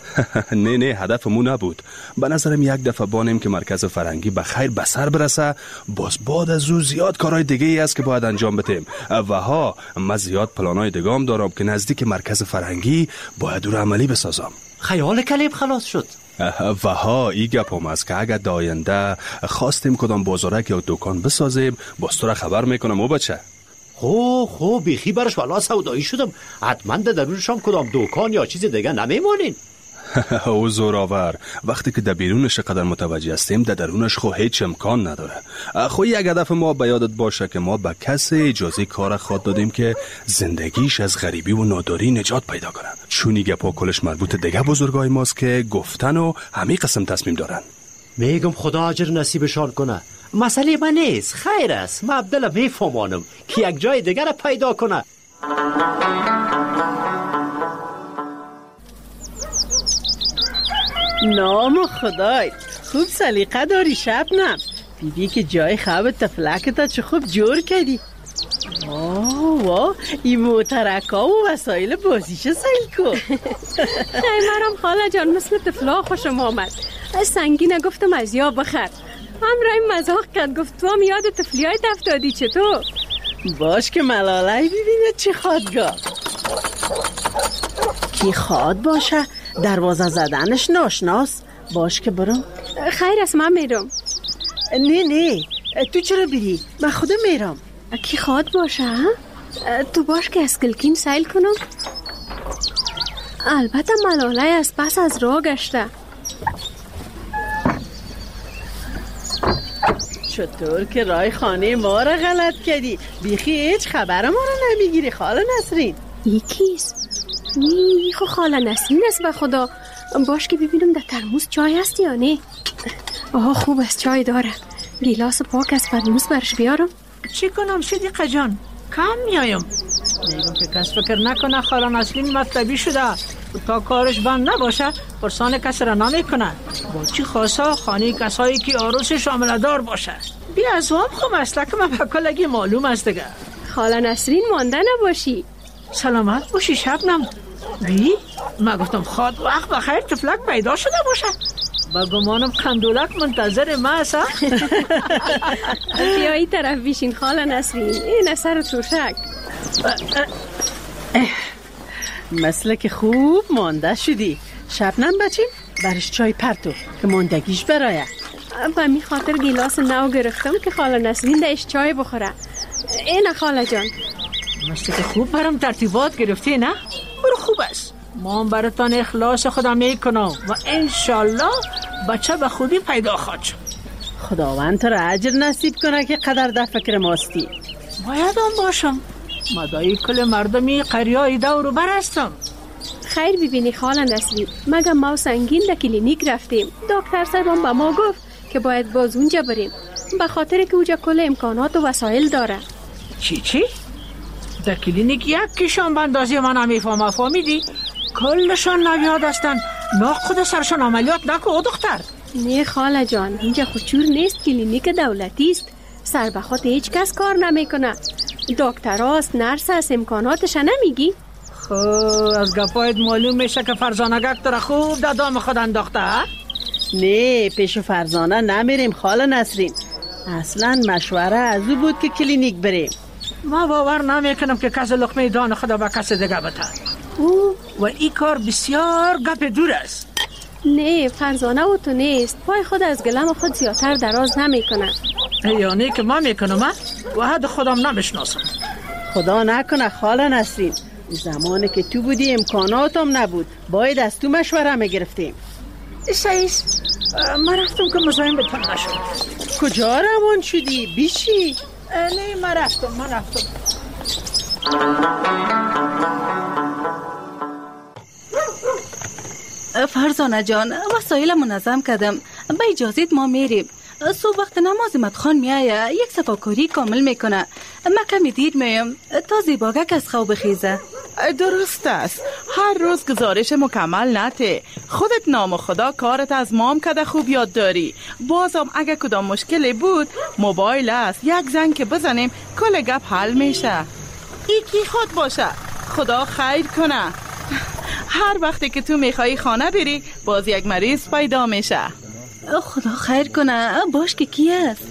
نه هدفمون نبود. به نظرم یک دفعه بانیم که مرکز فرنگی به خیر به سر برسه، باز بعد از او زیاد کارهای دیگه ای است که باید انجام بدیم و من زیاد پلانای دیگه هم دارم که نزدیک مرکز فرنگی باید او را عملی بسازم. خیال کلیب خلاص شد. ای گپ هم است که اگر داینده خواستیم کدام بازارک یا دکان بسازیم باز تو را خبر میکنم. او بچه خب بیخی برش والا سودایی شدم. حتما درونشان کدام دکان یا چیز دیگه نمیمونین. او زوراور، وقتی که در بیرونش قدر متوجه هستیم در درونش خو هیچ امکان نداره. خو یک هدف ما به یادت باشه که ما به کسی اجازه کار خود دادیم که زندگیش از غریبی و ناداری نجات پیدا کنه. چونی گپا کلش مربوط دیگه بزرگای ماست که گفتن و همین قسم تصمیم دارن. میگم خدا اجر نصیبشان کنه. مسئله من نیست، خیر است. من عبدالله میفهمانم که یک جای دیگر را پیدا کنه. نام خدای خوب سلیقه داری شبنم. دیدی که جای خواب تفلکتا چه خوب جور کردی. واه این موترکا و وسایل بازیش سیل کن. مرم خاله جان مثل تفلا خوشم آمد. سنگینه گفتم از یا بخر. همراه مزاق کرد گفت تو هم یاد تفلیای دفتادی چطور؟ باش که ملالای ببینه چی خوادگاه. کی خواد باشه دروازه زدنش ناشناس. باش که برم. خیر است من میرم. نه تو چرا بری؟ من خودم میرم. کی خواد باشه؟ تو باش که از کلکین سیل کنم. البته ملالای از پس از راه گشته. چطور که رای خانه ما را غلط کردی؟ بیخی هیچ خبر ما را نمیگیری خاله نسرین. یکیست؟ نی خو خاله نسرین است به خدا. باش که ببینم در ترموز چای هست یا نه. خوب است چای داره. گیلاس پاک از ترموز برش بیارم. چی کنم صدیقه جان؟ کم میایم. میگم که کس فکر نکنه خاله نسرین مطلبی شده. تا کارش بند نباشه پرسان کس را نمیکنه. با چی خاصا خانه کسایی که عروس شامل دار باشه. بی از هم خو مسلک من به کلگی معلوم است دیگه. خاله نسرین مانده نباشی. سلامت باشی شبنم. بی من گفتم خواد وقت بخیر تفلک پیدا شده باشه. با گمانم خندولک منتظر ما است. بیایی طرف بیشین خاله نسرین. این اثر توشک. مثل که خوب مانده شدی. شبنم بچیم برش چای پرتو که ماندگیش برایه. و می خاطر گیلاس نو گرفتم که خاله نسرین دهش چای بخوره. اینه خاله جان. مثل که خوب برام ترتیبات گرفتی نه؟ برو خوب است. ما براتان اخلاص خدا میکنم و انشالله بچه به خوبی پیدا خواهد شد. خداوند تو را اجر نصیب کنه که قدر در فکر ماستی. باید هم باشم. مدایی کل مردمی قریای دور بر هستم. خیر ببینی خاله نسرین. مگه ما سنگین در کلینیک رفتیم. دکتر صاحبم به ما گفت که باید باز اونجا بریم به خاطر که اونجا کل امکانات و وسایل داره. چی؟ در کلینیک یک کشان بندازی من نمیفهمم. فهمیدی؟ کلشان نویاد هستن. نا خود سرشان عملیات نکو دختر. نه خاله جان اینجا خودشور نیست. کلینیک دولتی است. سر به خود هیچ کس کار نمیکنه. دکتر هاست نرس هست امکاناتش نمیگی؟ خب از گپایت معلوم میشه که فرزانگک تو را خوب در دام خود انداخته. نه پیش فرزانه نمیریم خاله نسرین. اصلا مشوره از او بود که کلینیک بریم. ما باور نمیکنم که کس لقمه دان خدا به کس دیگه بده. و این کار بسیار گپ دور است. نه فرزانه و تو نیست. پای خود از گلم خود زیادتر دراز نمیکنه. یعنی که ما میکنم و حد خودم نمیشناسم. خدا نکنه خاله نسرین. زمانی که تو بودی امکاناتم نبود. باید از تو مشوره میگرفتیم. سعیس من رفتم که مزایم به تن نشد. کجا روان شدی؟ بیشی؟ نه من رفتم. فرزانه جان وسایل منظم کردم. به اجازت ما میریم. صبح وقت نماز مدخان میایه یک صفاکاری کامل میکنه. من کمی دیر میم تا زیباگک از خواب خیزه. درست است. هر روز گزارش مکمل نته. خودت نام خدا کارت از مام کده خوب یاد داری. بازم اگه کدام مشکلی بود موبایل است یک زنگ که بزنیم کل گپ حل میشه. یکی خود باشه. خدا خیر کنه. هر وقتی که تو میخوایی خانه بری باز یک مریض پیدا میشه. خدا خیر کنه. باش که کی است؟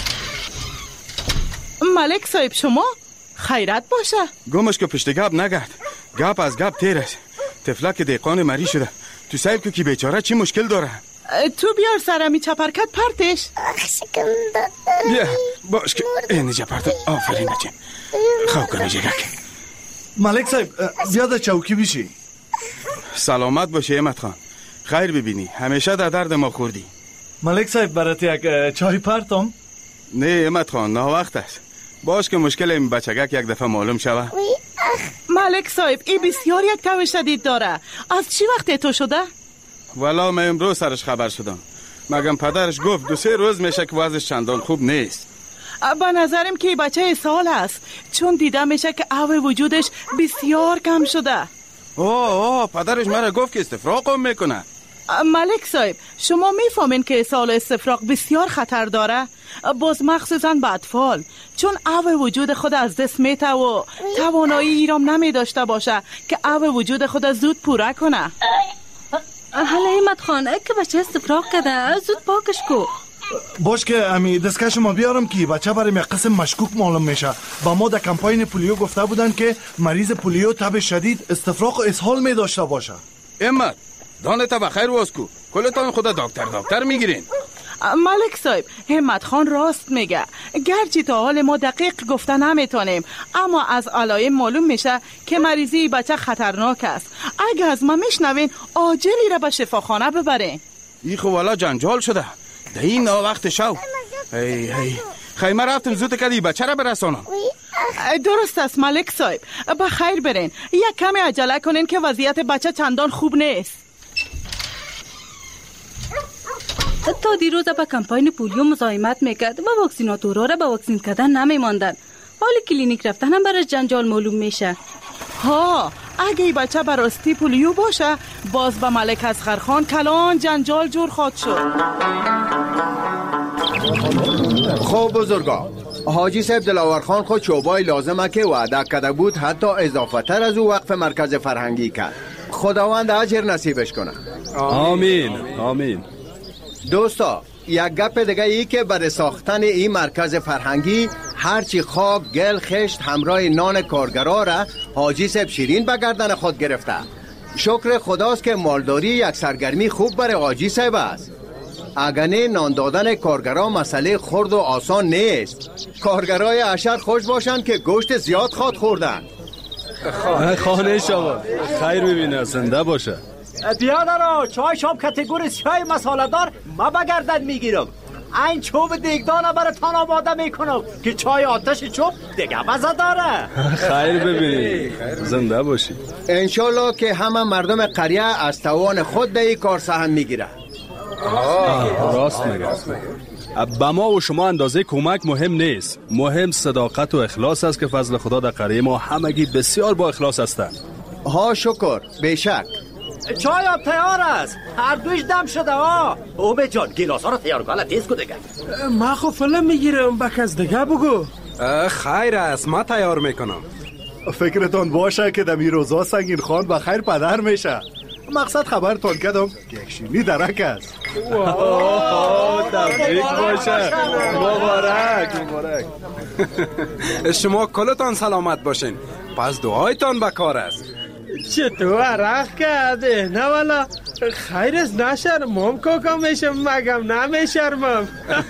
ملک صاحب شما خیرت باشه. گمش که پشت گپ نگرد. گپ از گپ تیر است. تفلک دیقان مری شده. تو سیل که کی بیچاره چی مشکل داره؟ تو بیار سرمی چپرکت پرتش. بیا باش که اینجا پرت. آفرین نجیم. خواه کنی جگک. ملک صاحب زیاد چوکی بیشی. سلامت باشه احمد خان. خیر ببینی، همیشه در درد ما خوردی. ملک صاحب برات یک چای پرتم؟ نه احمد خان، نه وقت است. باش که مشکل این بچگک یک دفعه معلوم شوه. ملک صاحب این بسیار یک تب شدید داره. از چی وقت تو شده؟ والا من امروز سرش خبر شدم. مگم پدرش گفت 2-3 روز میشه که وضعش چندان خوب نیست. به نظرم که بچه سال است، چون دیده میشه که آب وجودش بسیار کم شده. اوه پدرش مرا گفت که استفراغ میکنه. ملک صاحب شما میفهمین که سال استفراغ بسیار خطر داره، باز مخصوصا به اطفال، چون آب وجود خود از دست میته و توانایی ایرام نمی داشته باشه که آب وجود خود زود پوره کنه. حالا احمد خان که بچه استفراغ کرده زود پاکش کو. باش که امی دستکش ما بیارم که بچه برای یک قسم مشکوک معلوم میشه. با ما در کمپاین پولیو گفته بودن که مریض پولیو تب شدید استفراغ و اسهال می داشته باشه. احمد دانتا بخیر واسکو، کلتان خدا دکتر میگیرین. ملک صاحب همت خان راست میگه، گرچه تا حال ما دقیق گفته نمیتونیم، اما از علائم معلوم میشه که مریضی بچه خطرناک است. اگه از ما میشنوین عاجلی را به شفاخانه ببرین. ای خو والا جنجال شده ده این وقت شو. خیمه رفتم زود کدی بچه را برسانم. درست است ملک صاحب، بخیر برین، یک کمی عجله کنین که وضعیت بچه چندان خوب نیست. تا دیروز به کمپاین پولیو مزاحمت میکرد و واکسیناتورها را به واکسین کردن نمیماندن. حالی کلینیک رفتن هم برای جنجال معلوم میشه. ها اگه ای بچه براستی پولیو باشه، باز به ملک اصغر خان کلان جنجال جور خواهد شد. خب بزرگا، حاجی صاحب دلاور خان خود چوبای لازمه که وعده کرده بود حتی اضافه تر از او وقف مرکز فرهنگی کرد. خداوند اجر نصیبش کنه. آمین آمین. دوستا یک گپ دیگه ای که برای ساختن این مرکز فرهنگی هرچی خاک گل خشت همراه نان کارگرا را حاجی صاحب شیرین به گردن خود گرفته. شکر خداست که مالداری یک سرگرمی خوب برای حاجی صاحب است. اگرنه نان دادن کارگرا مسئله خرد و آسان نیست. کارگرای اشر خوش باشن که گوشت زیاد خواد خوردن. خانه شما خیر ببینه، زنده باشه. بیادرها چای شام کتگوری چای مساله دار ما بگردن میگیرم. این چوب دیگدانه براتان آماده میکنم که چای آتش چوب دیگه مزه داره. خیر ببینی، زنده باشی. انشالله که همه مردم قریه از توان خود به این کار سهم میگیره. راست میگه. با ما و شما اندازه کمک مهم نیست، مهم صداقت و اخلاص است که فضل خدا در قریه ما همگی بسیار با اخلاص هستند. ها شکر، بیشک. چای آب تیار است، هر دویش دم شده ها. اومه جان گیلاس ها رو تیار کالا تیز کو دیگه. ما خو فلم میگیرم، بکس دیگه بگو. خیر است، ما تیار میکنم. فکرتان باشه که دمی روزا سنگین خان بخیر پدر میشه. مقصد خبرتان کردم یک شیرینی درک است. تبریک باشه، مبارک. شما کلتان سلامت باشین، پس دعایتان بکار است. چطور عرق کرده؟ نه والا خیر است، نشرمم کوکا میشم مگم نمیشرمم.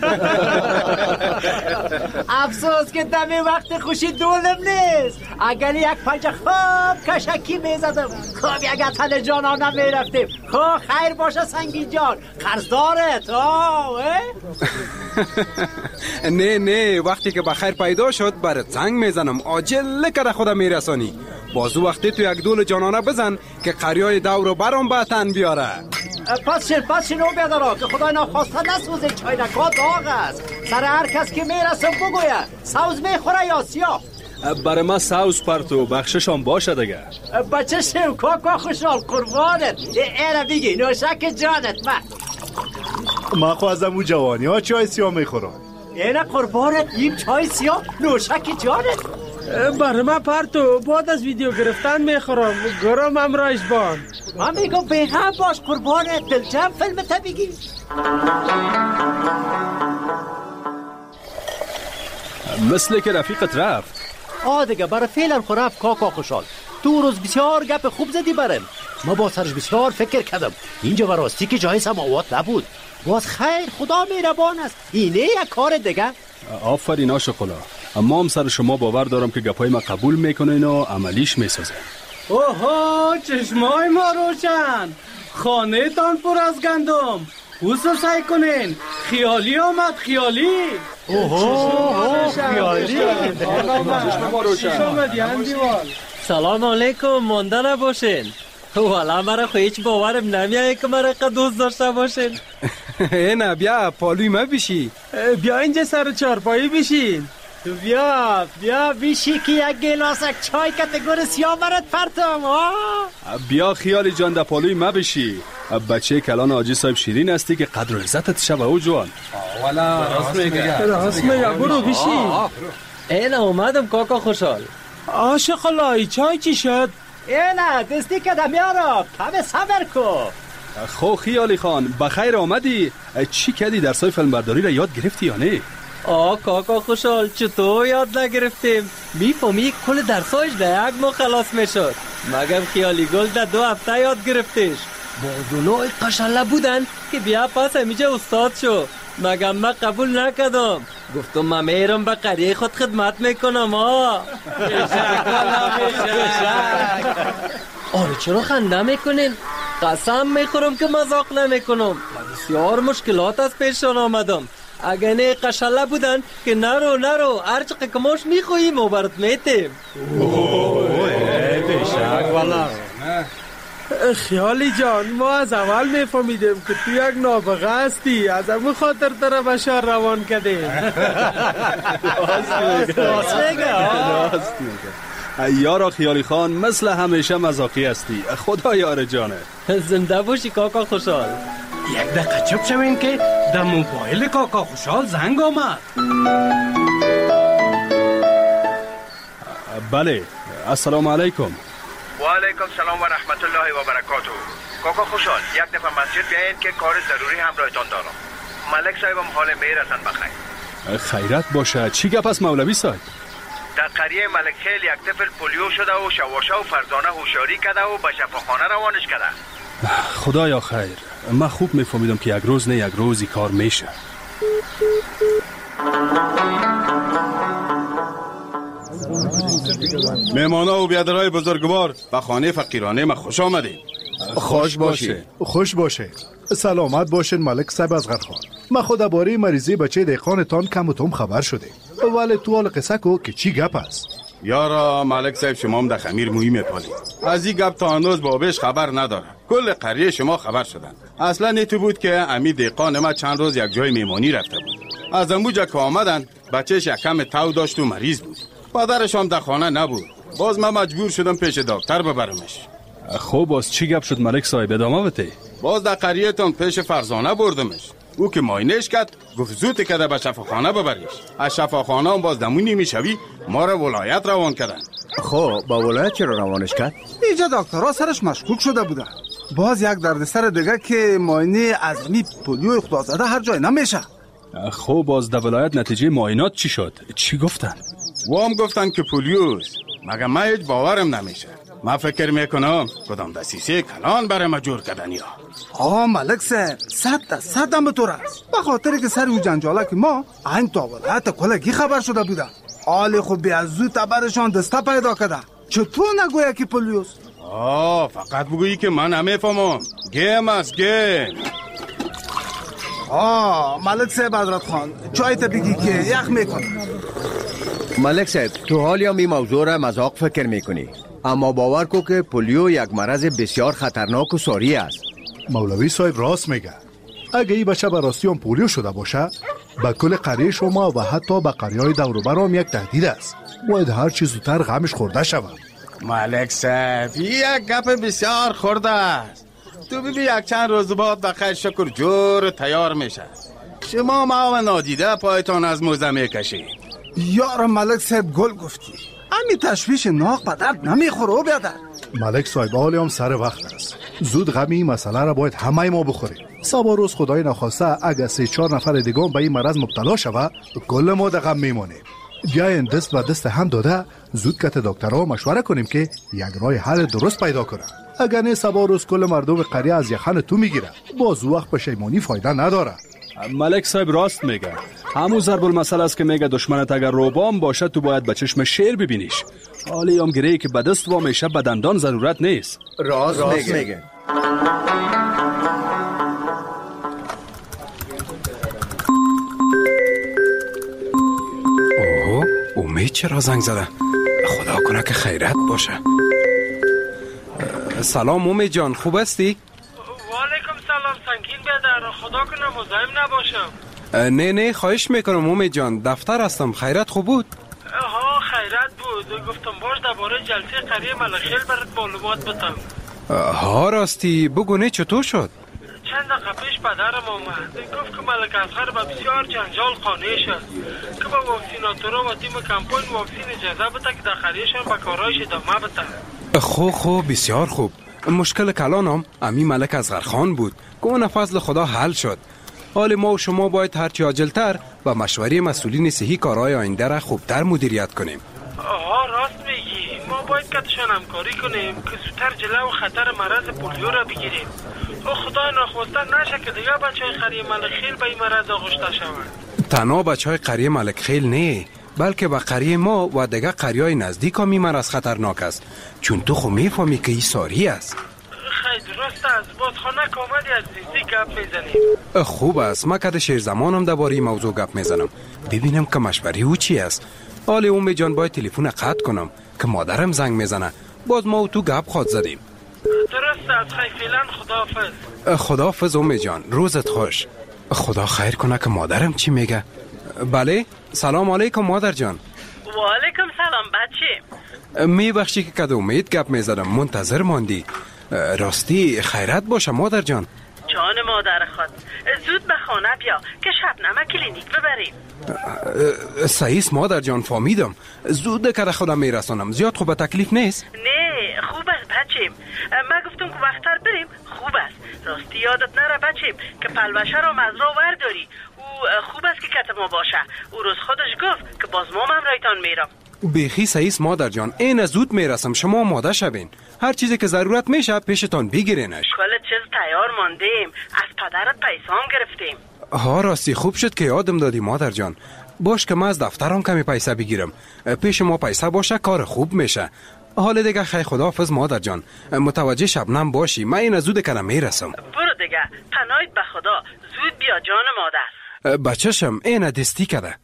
افسوس که دمی وقت خوشی دولم نیست. اگر یک پنجه خوب کشکی میزدم خوب یک اتن جانا نمیرفتیم. خوب خیر باشه سنگین جان، قرض دارت. نه وقتی که بخیر پیدا شد برات زنگ میزنم، عاجل که خدا میرسانی. بازو وقتی تو یک دول جانانه بزن که قریای دور برام به تن بیاره. پس شنو بیادارا که خدای ناخواسته نسوزه، چاینکا داغ است. سر هر کس که میرسه بگویه سوز میخوره یا سیاه. برای ما سوز پرتو بخششان باشه دیگه. بچه شم کاکا خوشحال قربانت. ایره بگی نوشک جانت. ما خوازم او جوانی ها چای سیاه میخورم. اینه قربانت این چای سیاه نوشک جانت. برای من پرتو بعد از ویدیو گرفتن میخورم، گرم امرایش بان. من میگم بیغم باش قربانت، دلجم فیلم تا بگی. مثل که رفیقت رفت. دیگه برای فعلا خو رفت کاکا خوشحال. تو روز بسیار گپ خوب زدی برم. ما با سرش بسیار فکر کردم. اینجا براستی که جای سماوات نبود. باز خیر خدا مهربان است. اینه یک کار دیگه آفرین آشقلا. اما هم سر شما باور دارم که گپای ما قبول میکنین و عملیش میسازه. اوه چشمای ما روشن، خانه تان پر از گندم. خوصه سعی کنین، خیالی آمد خیالی. اوه خیالی چشم ما روشن. سلام علیکم، مانده نباشین. والا مرا خو هیچ باورم نمیایه که مرا قد دوست داشته باشین. نه بیا پالوی ما بشی، بیا اینجا سر چارپایی بشین. بیا بیشی که یک گلاسک چای کتگور سیاه برات پرتم. بیا خیالی جان در پالوی ما بشی. بچه کلان آجی صاحب شیرین هستی که قدر و عزتت شبه او جوان. والا راست میگه برو بیشی. اینه اومدم کاکا خوشحال. آشقالای چای چی شد؟ اینه دستی که دمیارم کم صبر کن. خو خیالی خان بخیر آمدی. چی کردی درسای فیلمبرداری را یاد گرفتی یا نه؟ کاکا خوشحال چطور یاد نگرفتیم؟ میفهمی کل درسایش در یک ماه خلاص میشد. مگم خیالی گل در 2 هفته یاد گرفتیش. بازونای قشنله بودن که بیا پس همیجا استاد شو. مگم من قبول نکردم، گفتم من میرم به قریه خود خدمت میکنم. آره چرا خنده میکنین؟ قسم میخورم که مذاق نمیکنم. بسیار مشکلات از پیشان آمدم. اگه نه قشله بودن که نرو هر چقدر کماش میخوییم و برات میتیم. بیشک والا. خیالی جان ما از اول میفهمیدیم که تو یک نابغه هستی، از همون خاطر تر بشار روان کردیم. راست میگه. یارا خیالی خان مثل همیشه مزاقی هستی. خدا یار جانه. زنده باشی کاکا خوشحال. یک دقیقه چپ شوین که در موبایل کاکا خوشحال زنگ آمد. بله السلام علیکم. و علیکم سلام و رحمت الله و برکاته. کاکا خوشحال یک دفعه مسجد بیاین که کار ضروری همراهتان دارم. ملک صاحبم حال میرسن بخیر. خیرت باشه. چی گپ است مولوی صاحب؟ در قریه ملک خیل یک طفل پولیو شده و شواشا و فرزانه هوشیاری کرده و به شفاخانه روانش کرده. خدایا خیر. من خوب میفهمیدم که یک روز نه یک روزی کار میشه. مهمانا و بیادرهای بزرگوار به خانه فقیرانه ما خوش آمدید. خوش باشه. سلامت باشین ملک صاحب از غرخان. من خود باره مریضی بچه دیخانتان کم و توم خبر شده، ولی تو حال قصه کو که چی گپ است؟ یارا ملک صاحب شما هم در خمیر مویی میپالید. از این گپ تا هنوز بابش خبر نداره. کل قریه شما خبر شدن. اصلا نیتو بود که امی دیقان ما چند روز یک جای میمانی رفته بود. از اموجا که آمدن بچهش یک کم تاو داشت و مریض بود. پدرش هم در خانه نبود. باز من مجبور شدم پیش دکتر ببرمش. خب باز چی گپ شد ملک صاحب؟ ادامه بده. باز در قریه تون پیش فرزانه بردمش. او که ماینش کرد گفت زود که به شفاخانه ببریش. از شفاخانه هم باز دمونی میشوی ما را ولایت روان کردن. خب با ولایت چرا روانش کرد؟ اینجا دکترها سرش مشکوک شده بودن. باز یک دردسر دیگه که ماینه از می پولیو خدا زده هر جای نمیشه. خب باز در ولایت نتیجه معاینات چی شد؟ چی گفتن؟ وام گفتن که پولیوست. مگه من هیچ باورم نمیشه. من فکر میکنم کدام دسیسه کلان برای ما جور کردن یا. ملک صاحب 100% هم به طور است. به خاطر که سر او جنجاله که ما این تا ولایت کلگی خبر شده بودن. آلی خوب بیازو تبرشان دسته پیدا کرده. چطور نگویا که پولیوست؟ فقط بگویی که من نمیفهمم. گیم است گیم. ملک صاحب حضرت خان چایت بگی که یخ میکنه. ملک صاحب تو حالی هم این موضوع را مذاق فکر میکنی، اما باور کو که پولیو یک مرض بسیار خطرناک و ساری است. مولوی صاحب راست میگه. اگه این بچه به راستی هم پولیو شده باشه به کل قریه شما و حتی به قریه‌های دور و بر هم یک تهدید است. باید هر چیز زودتر غمش خورده شود. ملک صاحب یک گپ بسیار خورده است. تو ببین یک چند روز بعد بخیر شکر جور تیار میشه. شما ما و نادیده پایتان از موزه میکشید. یار ملک صاحب گل گفتی. همین تشویش ناق به درد نمیخوره و بیادر. ملک صاحب حالی هم سر وقت است. زود غمی این مسئله را باید همه ما بخوریم. صبح روز خدای نخواسته اگر 3-4 نفر دیگه به این مرض مبتلا شوه کل ما در غم میمونیم. بیاین دست و دست هم داده زود کت دکترها مشوره کنیم که یک راه حل درست پیدا کنه. اگر نه صبح روز کل مردم قریه از یخن تو میگیره. باز وقت پشیمانی فایده نداره. ملک صاحب راست میگه. همون ضرب المثل است که میگه دشمنت اگر روبام باشه تو باید به چشم شیر ببینیش. حالی هم گریه که به دست و میشه به دندان ضرورت نیست. راست میگه. اوه، امید چرا زنگ زده؟ خدا کنه که خیرت باشه. سلام امید جان، خوب هستی؟ وعلیکم سلام سنگین بیادر، خدا کنه مزاحم نباشم. نه خواهش میکنم امید جان، دفتر هستم. خیرت خوب بود؟ ها خیرت بود. گفتم باش درباره جلسه قریه ملخیل برات معلومات بدم. ها راستی، بگو نه چطور شد؟ چند دقیقه پیش پدرم آمد، گفت که ملک اصغر به بسیار جنجال قانع شد که با واکسیناتورا و تیم کمپاین واکسین اجازه بده که در قریهشان به کارهایش ادامه بده. خوب بسیار خوب. مشکل کلانم امی ملک اصغر خان بود که اون فضل خدا حل شد. حال ما و شما باید هرچی عاجلتر با مشوره مسئولین صحی کارهای آینده را خوبتر مدیریت کنیم. آها راست میگی، ما باید کتشان همکاری کنیم که زودتر جلو خطر مرض پولیو را بگیریم. خدای ناخواسته نشه که دیگه بچهای قریه ملکخیل به این مرض آغشته شوند. تنها بچهای قریه ملکخیل نه، بلکه با قریه ما و دیگه قریه‌های نزدیک هم این مرض خطرناک است، چون تو خو میفهمی که این ساری است. خیلی درست است. بازخانه که آمدی از زیزی گپ میزنیم. خوب است. ما کده شیر زمانم درباره این موضوع گپ میزنم، ببینم که مشوره او چی است. حال امید جان باید تلفن قطع کنم که مادرم زنگ میزنه، باز ما و تو گپ خود زدیم. درست است. خیلی فعلا خداحافظ. خداحافظ امید جان، روزت خوش. خدا خیر کنه که مادرم چی میگه. بله سلام علیکم مادر جان. و علیکم سلام بچه. میبخشی که کده امید گپ میزدم، منتظر ماندی. راستی خیرت باشه مادر جان. جان مادر خود، زود به خانه بیا که شبنم کلینیک ببریم. صحیح مادر جان، فهمیدم. زود که خودم میرسانم، زیاد خوب تکلیف نیست. نه خوب است بچیم، ما گفتم که وقتر بریم. خوب است. راستی یادت نره بچیم که پلوشه را مزرعه ورداری. او خوب است که کت ما باشه. او روز خودش گفت که باز ما هم رایتان میرم. بیخی صحیح مادر جان، این زود میرسم، شما آماده شوین. هر چیزی که ضرورت میشه پیشتان بگیرینش. کل چیز تیار ماندیم، از پدرت پیسام گرفتیم. ها راستی خوب شد که یادم دادی مادر جان. باش که من از دفترم کمی پیسه بگیرم، پیش ما پیسه باشه کار خوب میشه. حال دیگه خیلی خداحافظ مادر جان، متوجه شبنم باشی، من این زود کنم میرسم. برو دیگه، پناهت به خدا. زود بیا جان مادر. بچه‌شم این دستی کده.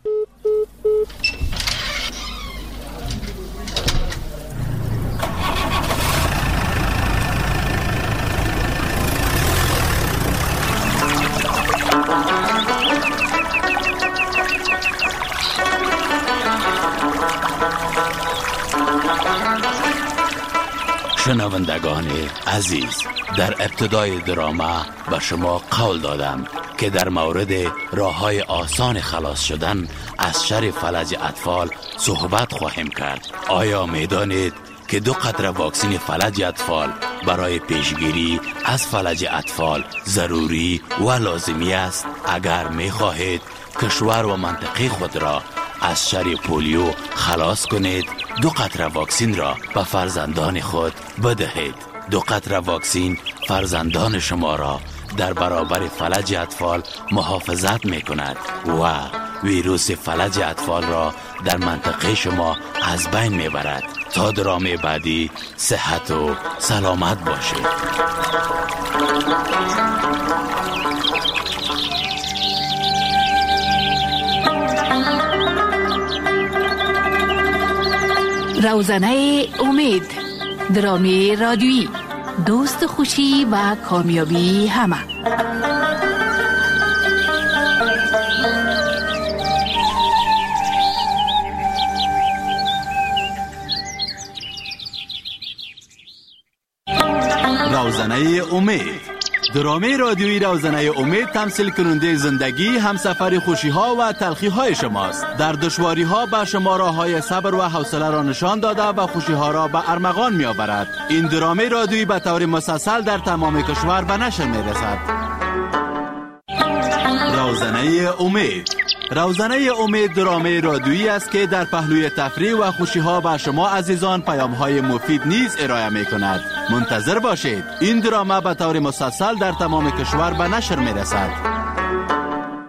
شنوندگان عزیز، در ابتدای درامه به شما قول دادم که در مورد راه‌های آسان خلاص شدن از شر فلج اطفال صحبت خواهیم کرد. آیا می‌دانید که 2 قطره واکسن فلج اطفال برای پیشگیری از فلج اطفال ضروری و لازمی است؟ اگر می‌خواهید کشور و منطقه خود را از شر پولیو خلاص کنید، 2 قطره واکسن را به فرزندان خود بدهید. 2 قطره واکسن فرزندان شما را در برابر فلج اطفال محافظت می کند و ویروس فلج اطفال را در منطقه شما از بین می برد. تا درامه بعدی صحت و سلامت باشید. روزنه امید، درامی رادیویی، دوست خوشی و کامیابی همه. روزنه امید، درامه رادیویی روزنه امید تمثیل کننده زندگی، همسفر خوشی ها و تلخی های شماست. در دشواری ها به شما راه های صبر و حوصله را نشان داده و خوشی ها را به ارمغان می آورد. این درامه رادیویی به طور مسلسل در تمام کشور به نشر می رسد. روزنه امید، روزنه امید درامه رادیویی است که در پهلوی تفریح و خوشی ها به شما عزیزان پیام های مفید نیز ارائه می کند. منتظر باشید، این درامه به طور مسلسل در تمام کشور به نشر می رسد.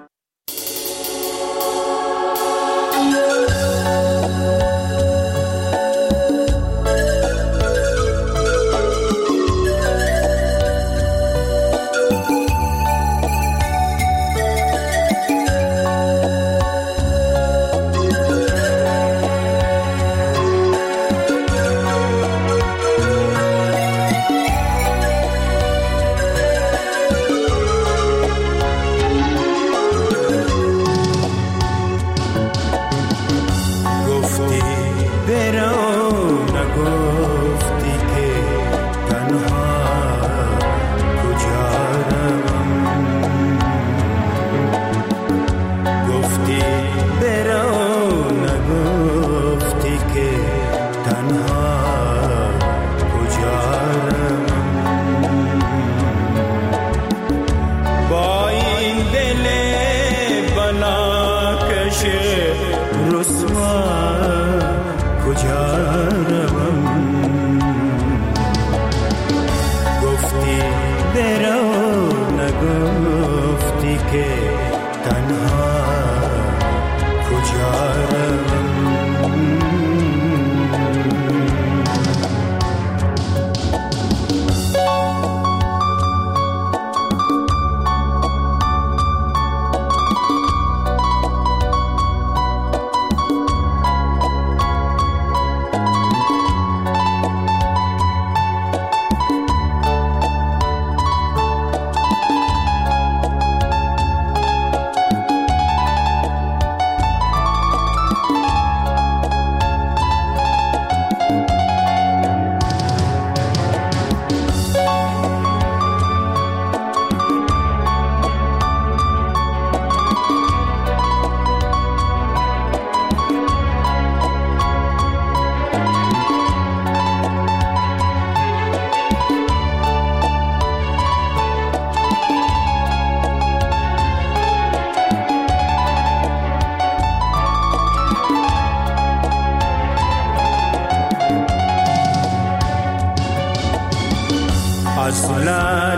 اصلا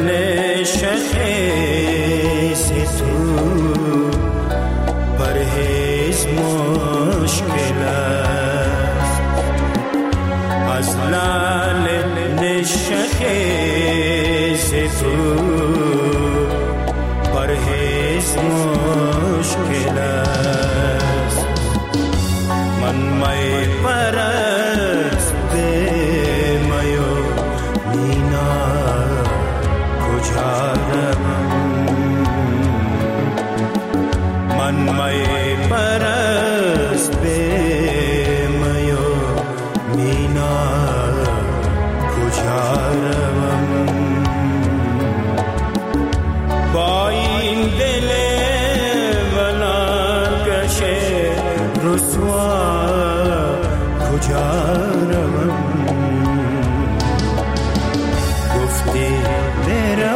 نشخیز تو پرهیز مشکل است اصلا نشخیز تو پرهیز مشکل است من می پرست میو مینا کجا روم من می پرست میو مینا کجا روم با این دل ولان کشه رسوا کجا روم گفتی برو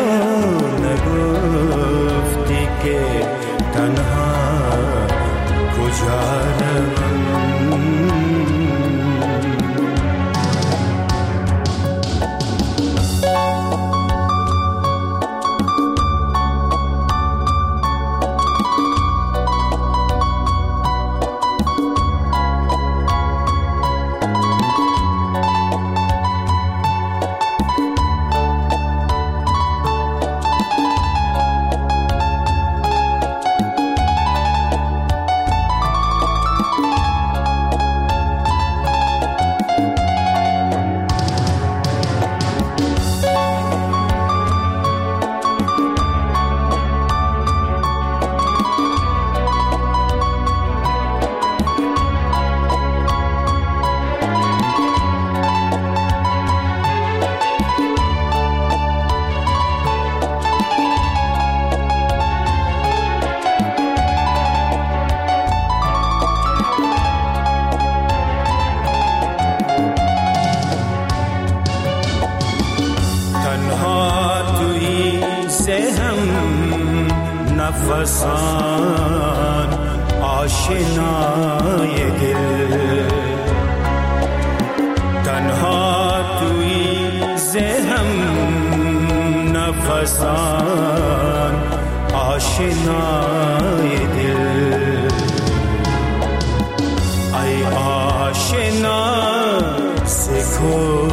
نگفتی که تنها کجا روم نفسان آشنای دل تنها توی ذهن نفسان آشنای دل ای آشنا سکو